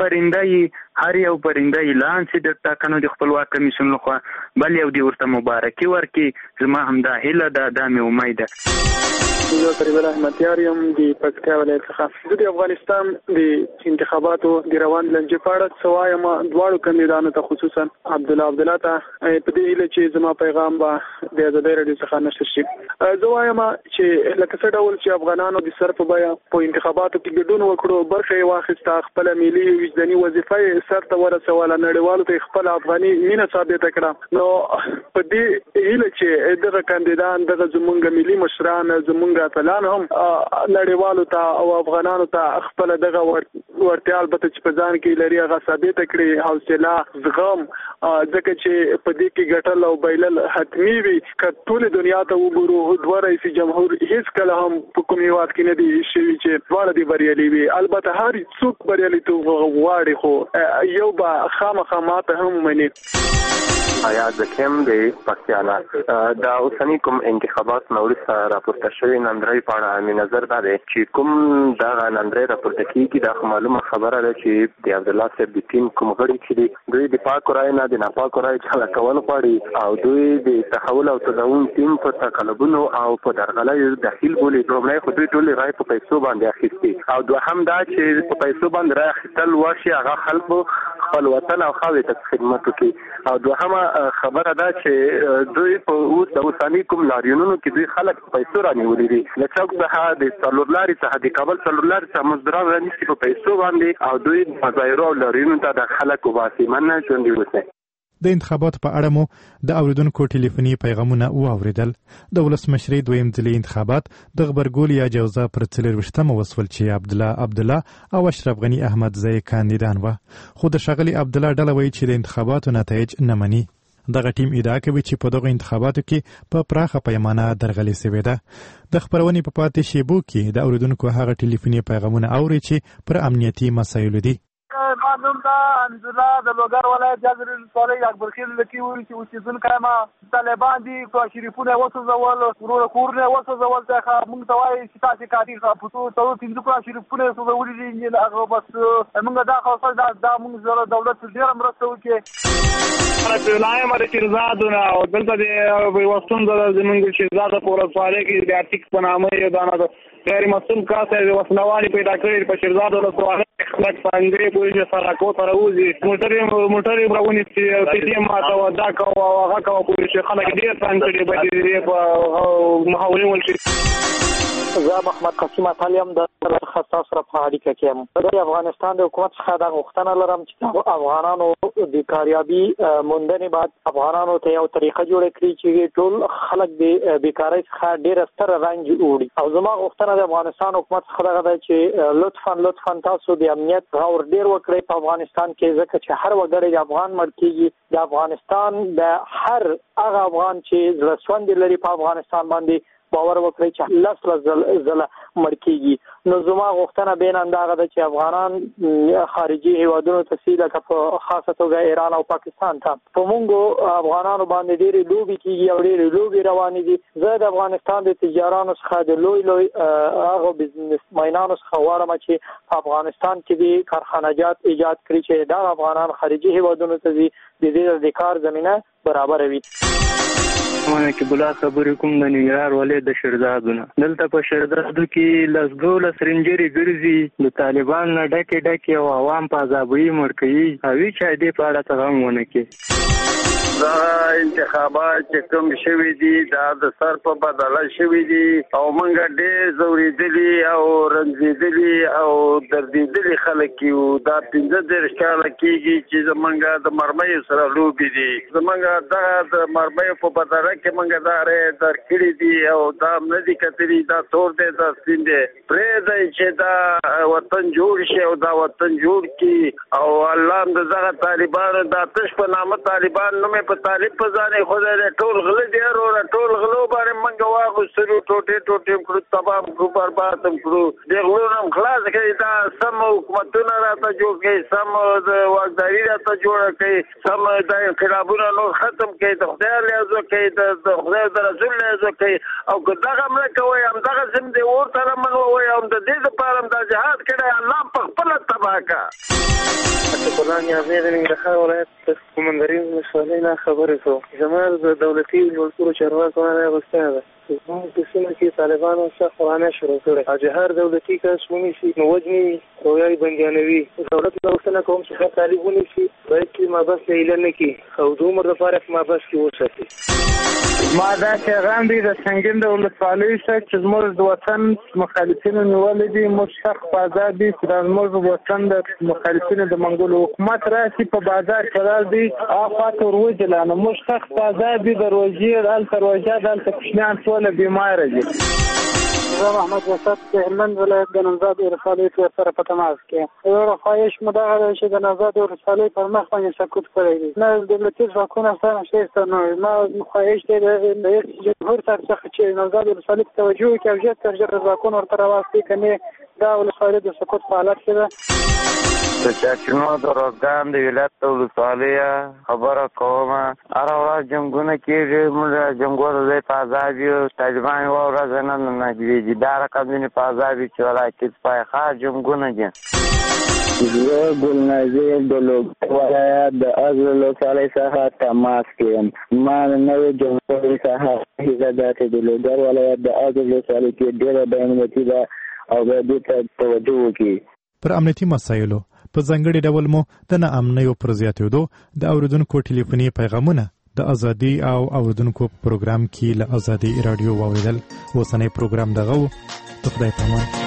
پرنده یي اعلان شي د ټاکنو د خپلواک کمیسیون لخوا، بل یو دې ورته مبارکي ورکړي. زما هم دا هیله ده، دا مې امید ده. زه قریب الله احمدیار یم د پکتیا ولایت څخه. زه د افغانستان د انتخاباتو د روان لنجې په اړه څه وایم دواړو کاندیدانو ته، خصوصا عبدالله ته، په دې هیله چې زما پیغام به د ازادۍ راډیو څخه نشر شي. زه وایم چې لکه څه ډول چې افغانانو د سر په بیه په انتخاباتو کې ګډون وکړو، برخه یې واخیسته، خپله ملي وجداني وظیفه یې سر ته ورسوله، نړیوالو ته خپل افغاني مینه ثابته کړه. نو په دې هیله چې دغه کاندیدان، دغه زمونږ ملي مشران، زمونږ اتلان هم نړیوالو ته او افغانانو ته خپل دغه ورتیا البته چې په ځان کې لري هغه ثابته کړي، حوصله، زغم، ځکه چې په دې کې ګټل او بایلل حتمي وي. که ټول دنیا ته وګورو، دوه رئیس جمهور هیڅ کله هم په کوم هیواد کې نه دي شوي چې دواړه دې بریالي وي. البته هر څوک بریالیتوب غواړي، خو یو به خامخا ماته هم مني. آیا زکیم د پکتیانا دا اوسنی کوم انتخابات نو وروسته راپورته شوی نندرې په اړه مې نظر دا دی چې کوم دا نندرې راپورته کیږي دا معلومه خبره ده چې د عبدالله صاحب د ټیم کوم غړي چې دوی د پاک رای نه د ناپاک رای چلا کول غواړي او دوی د تحول او تداوم ټیم په تقلبونو او په درغلۍ داخل بولي. دوی خو دوی ټول رای په پیسو باندې اخیستي او دوهم دا چې په پیسو باندې رای اخیستل ورشي هغه خلکو خپل وطن او خاورې ته خدمت وکړي. او دوهمه خبره ده چې دوی په اوس د اوسنی کوم لاریونونو کې دوی خلک پیسو رانیولي دي، له چوک څخه د څلورلارې څخه د کابل څلورلارې څخه مزدوران رانیسي په پیسو باندې او دوی مظاهرو او لاریونو ته د خلک وباسي. مننه ژوندي اوسئ. د انتخاباتو په اړه مو د اوریدونکو ټلیفوني پیغامونه واوریدل. د ولسمشرۍ دویم ځلي انتخابات د غبرګول یا جوزا پر 24مه وسول چې عبدالله او اشرف غني احمدزی کاندیدان و، خو د ښاغلي عبدالله ډله وایي چې د انتخاباتو نتایج نه مني. دغه ټیم ادعا کوي چې په دغه انتخاباتو کې په پراخه پیمانه درغلي شوې ده. د خبرونې په پاتې شیبو کې د اوریدونکو هغه ټلیفوني پیغامونه اوري چې پر امنیتي مسایلو دي. معلوم ده حمدالله د لوګر ولایت جزر ولسوالۍ اکبرخیل کې وایي چې اوسېدونکی ما طالبان دي، شریفونه وسوځول، ورونه کورونه وسوځول. موږ ته وایي چې تاسې کاتي څلور پنځه شریفونه سوځولي دي، هغه بس موږ دا خاصه دا موږ سره دولت ډېره مرسته وکړي. لایم د شیرزادونه او دلته د پیوستون د زمونږ شیرزاده په ولسوالۍ کې د آرټیک په نامه یو دانه غیر مسؤل کس وسلوالي پیدا کړی په شیرزاده ولسوالۍ خلک څنګه پولیس سره کوتره وځي موټرې راونی چې پیډي ماته ودا کوه هغه کوه پولیس خلک ډېر څنګه باندې په محاورې ولشي. زه محمد قاسم اتلیم د خاص سره په اړیکه کې یم. د افغانستان د حکومت څخه د غوښتنه لرم چې افغانانو د کاریابي موندنې بعد افغانانو ته یو طریقه جوړه کړي چې ټول خلک د بیکارۍ څخه ډېر ستر رنج وړي. او زما غوښتنه د افغانستان حکومت څخه دغه ده چې لطفا تاسو د امنیت غور ډېر وکړئ په افغانستان کې، ځکه چې هر وګړی د افغان مړ کېږي. د افغانستان د هر هغه افغان چې زړه سوندې لري په افغانستان باندې باور وکړئ چې لس زله مړ کېږي. نو زما غوښتنه بین همدغه ده چې افغانان خارجي هیوادونو ته ځي، لکه په خاصه توګه ایران او پاکستان ته. په موږ افغانانو باندې ډېرې لوبې کېږي او ډېرې لوبې روانې دي. زه د افغانستان د تجارانو څخه د لوی هغه بزنسمینانو څخه غواړم چې په افغانستان کې د کارخانجات ایجاد کړي چې دا افغانان خارجي هیوادونو ته ځي، د دې د کار زمینه برابر وي. مانه کې بلا خبرې کوم د ننګرهار ولایت د شیرزادونه. دلته په شیرزادو کې لسګونه سرنجرې ګرځي، د طالبان نه ډکې او عوام په عذابوي مړ کوي او هیچا دې په اړه څه هم ونه کړي. دا انتخابات چې کوم شوي دي دا د سر په بدله شوي دي او موږ ډېر ځورېدلي او رنځېدلي او دردېدلي خلک یو. دا 15 کاله کېږي چې زموږ د مرمیو سره لوبې دي. زموږ دغه د مرمیو په بدله کې موږ دا رایې درکړي دي او دا نه دي کتلي دا تور دی دا سپین دی. پرېږدئ چې دا وطن جوړ شي او دا وطن جوړ کړي او الله هم د دغه طالبانو دا تش په نامه طالبان نوم یې په طالب په ځان یې خدای دی ټول غله دي وروره ټول غلو باندې موږ واغوستلو ټوټې ټوټې هم کړو تباه هم کړو برباد هم کړو د غلو نه هم خلاص کړي. دا سم حکومتونه راته جوړ کړي سم د واکداري راته جوړه کړي سم دا انقلابونه نور ختم کړي د خدای لیازو کوي د خدای د رسول لیازو کوي او که دغه هم نه کوئ همدغه سم دی ورته رمن ووایي او د دې دپاره هم دا جهاد کړی الله په خپله تباه کړه. الله نیازی د ننګرهار ولایت کومندرین ولسوالۍ نه خبرې کوم. زما د دولتي لوړپوړو چارواکو نه غوښتنه ده زموږ په سیمه کې طالبانو سخت قوانین شروع کړي او جهار دولتي کس ونیسي نو وجني او یا یې بندیانوي. دولت ته غوښتنه کوم چې هر طالب ونیسي باید چې مابس له اعلان نه کړي او د عمر لپاره په مابس کې وساتي. ما دا پیغام دی د سنګین د ولسوالۍ څخه چې زموږ د وطن مخالفینو نیولې دي موږ سخت په ازاد دي چې د زموږ وطن د مخالفینو د منګولو حکومت راشي په بازار کې دي افات وروجل نو موږ سخت په ازاد دي دروازې دلته روزه دلته کوچنیان ټول بیمار دي. زه محمد وسط د هلمند ولایت د نوزاد ولسوالۍ سره په تماس کې یو خواهش مو دغه دی چې د نوزاد ولسوالۍ پر مخ باندې سکوت کړی دي نه دولتي ځواکونه سره شته نو ما خواهش دی د رئیس جمهور څخه چې نوزاد ولسوالۍ ته توجه وکړي او ژر تر ژره ځواکونه ورته راواستي کنې دا ولسوالۍ د سقوط په حالت کې ده. د چاچینو د روزګان د ولایت د ولسوالۍ خبره کوم. هره ورځ جنګونه کېږي موږ جنګونه ځای په عذاب یو طالبان یوه ورځ نه نږدې دا رقم ځینې په عذاب یې چې ولایت پای خاص جنګونه دي. زه ګلنظیر د لوګر ولایت د ازر ولسوالۍ څخه تماس کوم. ما د نوي جمهوري څخه هیله ده چې د لوګر ولایت د ازر ولسوالۍ کې ډېره بیانمتي ده او باید دې ته توجه وکړي. پر امنیتي مسایلو په ځانګړي ډول مو د ناامنیو پر زیاتېدو د اوریدونکو ټلیفوني پیغامونه د ازادي او اوریدونکو پروګرام کې له ازادي رادیو واوریدل. اوسنی پروګرام دغه و. د خدای پامان.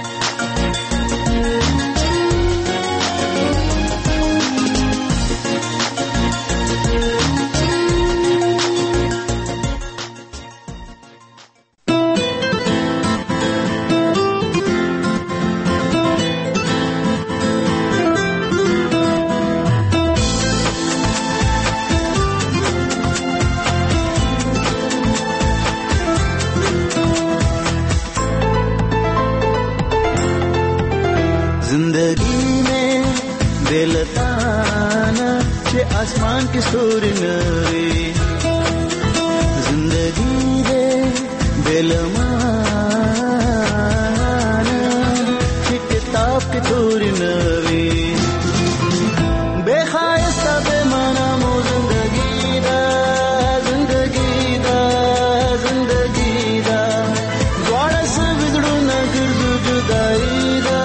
आसमान की सूरी नवी जिंदगी दे बेलमाना की किताब की सूरी नवी बेखायस्ता बेमाना मो जिंदगी दा द्वारा से बिगड़ू न गिरदू जुदाई दा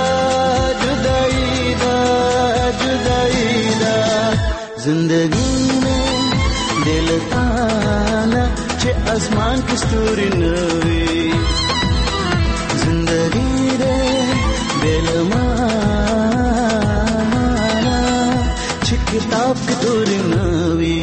जिंदगी में दिल ताना चे आसमान की स्टोरी नवी जिंदगी रे दिल माना चे किताब की स्टोरी नवी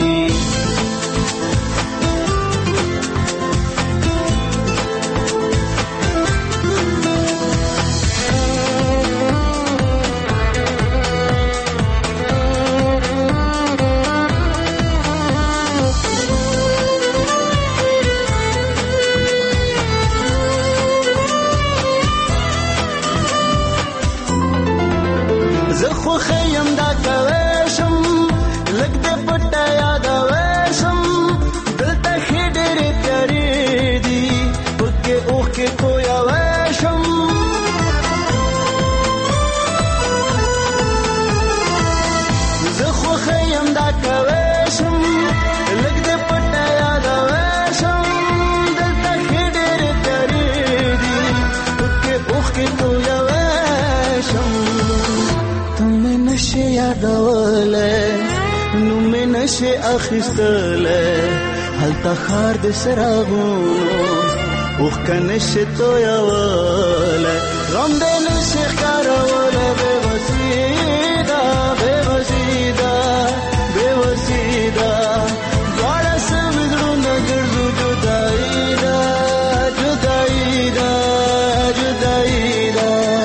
यादवले नुमे नशे अखिस्तले हल تخار د سراغونو اوخکنه شتو یواله غم دې نشه کاروله بے وسیدا بے وسیدا بے وسیدا دوړه سمدرو نګرځو جدائی دا جدائی دا جدائی دا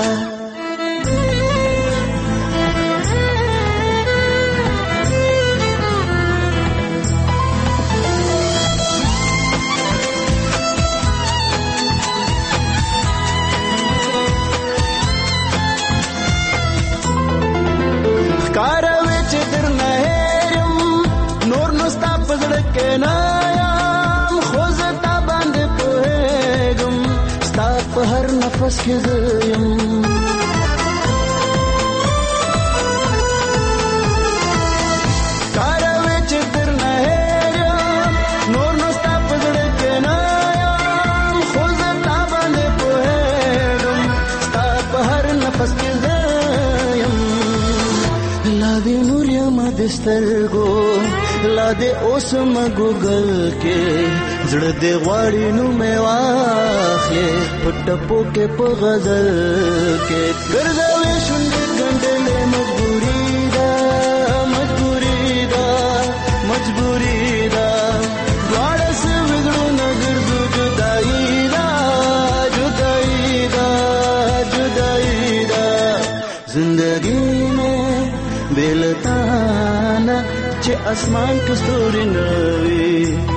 هر نفس کې زیم کاروي چې در نه هېرم نور نو ستا په زړه کې نه یم خو زه تا باندې پوهېږم ستا په هر نفس کې زیم لا دې نور یم د سترګو لا دې اوس مګوګل کې زړه دې غواړي نو مې واخلې پټپو کې په غزل کې ګرځوي شونډې ګنډلې مجبوري ده مجبوري ده مجبوري ده دواړه سوي زړونه ګرځو جدائی ده جدائی ده جدائی ده زندگی میں بے لتانا چې اسمان کې ستوري نه وي